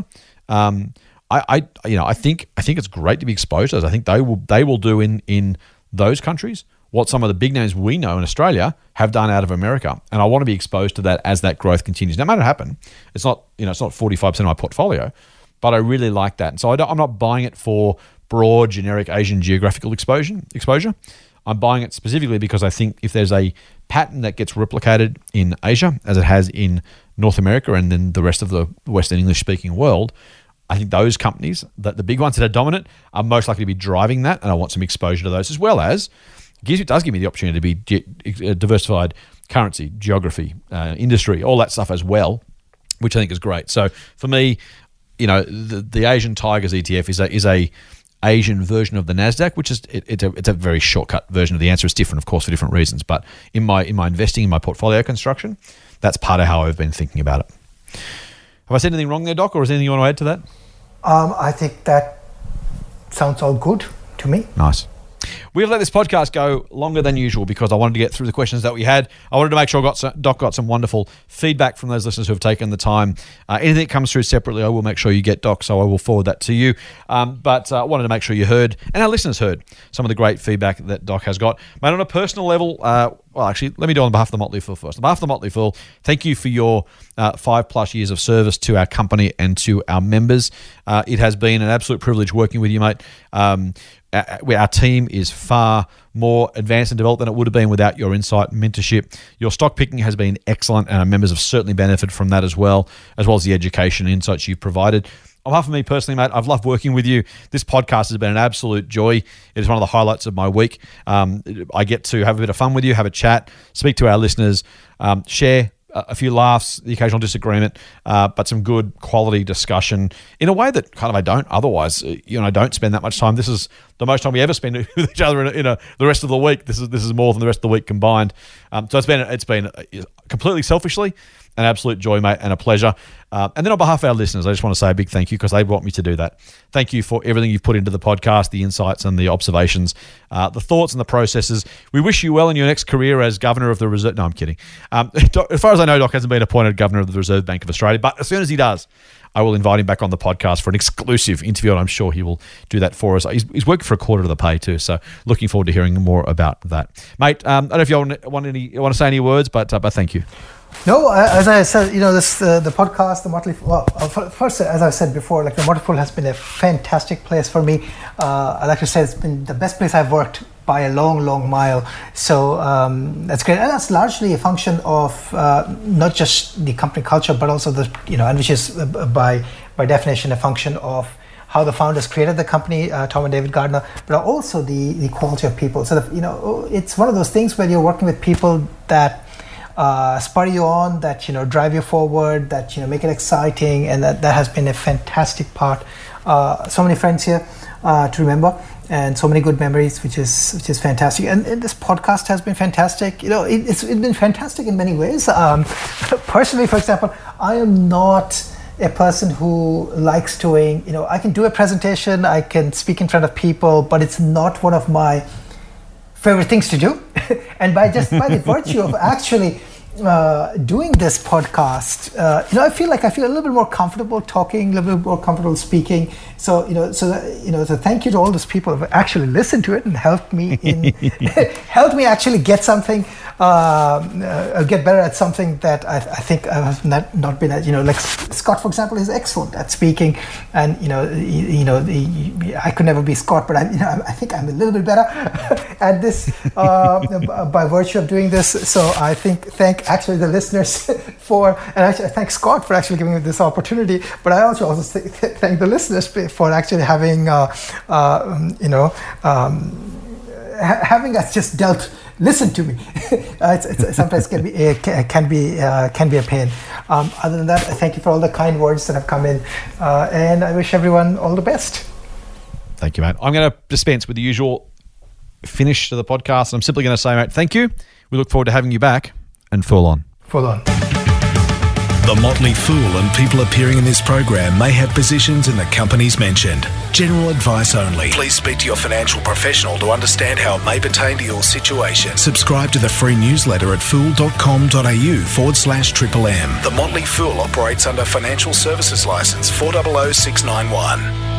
I think it's great to be exposed to those. I think they will do in those countries what some of the big names we know in Australia have done out of America, and I want to be exposed to that as that growth continues. No matter what happens, it's not 45% of my portfolio, but I really like that, and so I'm not buying it for broad, generic Asian geographical exposure. I'm buying it specifically because I think if there's a pattern that gets replicated in Asia, as it has in North America and then the rest of the Western English-speaking world, I think those companies, the big ones that are dominant, are most likely to be driving that, and I want some exposure to those, as well as it does give me the opportunity to be diversified currency, geography, industry, all that stuff as well, which I think is great. So for me, the Asian Tigers ETF is a Asian version of the Nasdaq, which is it's a very shortcut version of the answer. It's different, of course, for different reasons. But in my investing, in my portfolio construction, that's part of how I've been thinking about it. Have I said anything wrong there, Doc, or is there anything you want to add to that? I think that sounds all good to me. Nice. We've let this podcast go longer than usual because I wanted to get through the questions that we had. I wanted to make sure Doc got some wonderful feedback from those listeners who have taken the time. Anything that comes through separately, I will make sure you get, Doc, so I will forward that to you. But I wanted to make sure you heard, and our listeners heard, some of the great feedback that Doc has got. Mate, on a personal level, actually, let me do it on behalf of the Motley Fool first. On behalf of the Motley Fool, thank you for your 5+ years of service to our company and to our members. It has been an absolute privilege working with you, mate. Our team is far more advanced and developed than it would have been without your insight and mentorship. Your stock picking has been excellent, and our members have certainly benefited from that as well as the education and insights you've provided. On behalf of me personally, mate, I've loved working with you. This podcast has been an absolute joy. It is one of the highlights of my week. I get to have a bit of fun with you, have a chat, speak to our listeners, share a few laughs, the occasional disagreement, but some good quality discussion in a way that kind of I don't otherwise. I don't spend that much time. This is the most time we ever spend with each other in the rest of the week. This is more than the rest of the week combined. So it's been completely selfishly an absolute joy, mate, and a pleasure. And then on behalf of our listeners, I just want to say a big thank you because they want me to do that. Thank you for everything you've put into the podcast, the insights and the observations, the thoughts and the processes. We wish you well in your next career as Governor of the Reserve. No, I'm kidding. As far as I know, Doc hasn't been appointed Governor of the Reserve Bank of Australia, but as soon as he does, I will invite him back on the podcast for an exclusive interview, and I'm sure he will do that for us. He's working for a quarter of the pay too, so looking forward to hearing more about that. Mate, I don't know if you want to say any words, but thank you. No, as I said, this the podcast, the Motley Fool. Well, first, as I said before, the Motley Fool has been a fantastic place for me. I like to say it's been the best place I've worked by a long, long mile. So that's great, and that's largely a function of not just the company culture, but also and which is by definition a function of how the founders created the company, Tom and David Gardner, but also the quality of people. So it's one of those things where you're working with people that spur you on, that drive you forward, that make it exciting, and that has been a fantastic part. So many friends here to remember, and so many good memories, which is fantastic. And this podcast has been fantastic. It's been fantastic in many ways. Personally, for example, I am not a person who likes doing. I can do a presentation, I can speak in front of people, but it's not one of my favorite things to do. And by the virtue of actually doing this podcast, I feel a little bit more comfortable talking, a little bit more comfortable speaking. So so thank you to all those people who have actually listened to it and helped me actually get something get better at something that I think I have not been at. Like Scott, for example, is excellent at speaking, and I could never be Scott, but I think I'm a little bit better at this by virtue of doing this. So I thank actually the listeners for, and actually I thank Scott for actually giving me this opportunity. But I also thank the listeners for actually having having us just listen to me. It's sometimes can be a pain. Other than that, thank you for all the kind words that have come in, and I wish everyone all the best. Thank you, mate. I'm going to dispense with the usual finish to the podcast. I'm simply going to say, mate, thank you. We look forward to having you back, and full on. Full on. The Motley Fool and people appearing in this program may have positions in the companies mentioned. General advice only. Please speak to your financial professional to understand how it may pertain to your situation. Subscribe to the free newsletter at fool.com.au/MMM. The Motley Fool operates under Financial Services Licence 400691.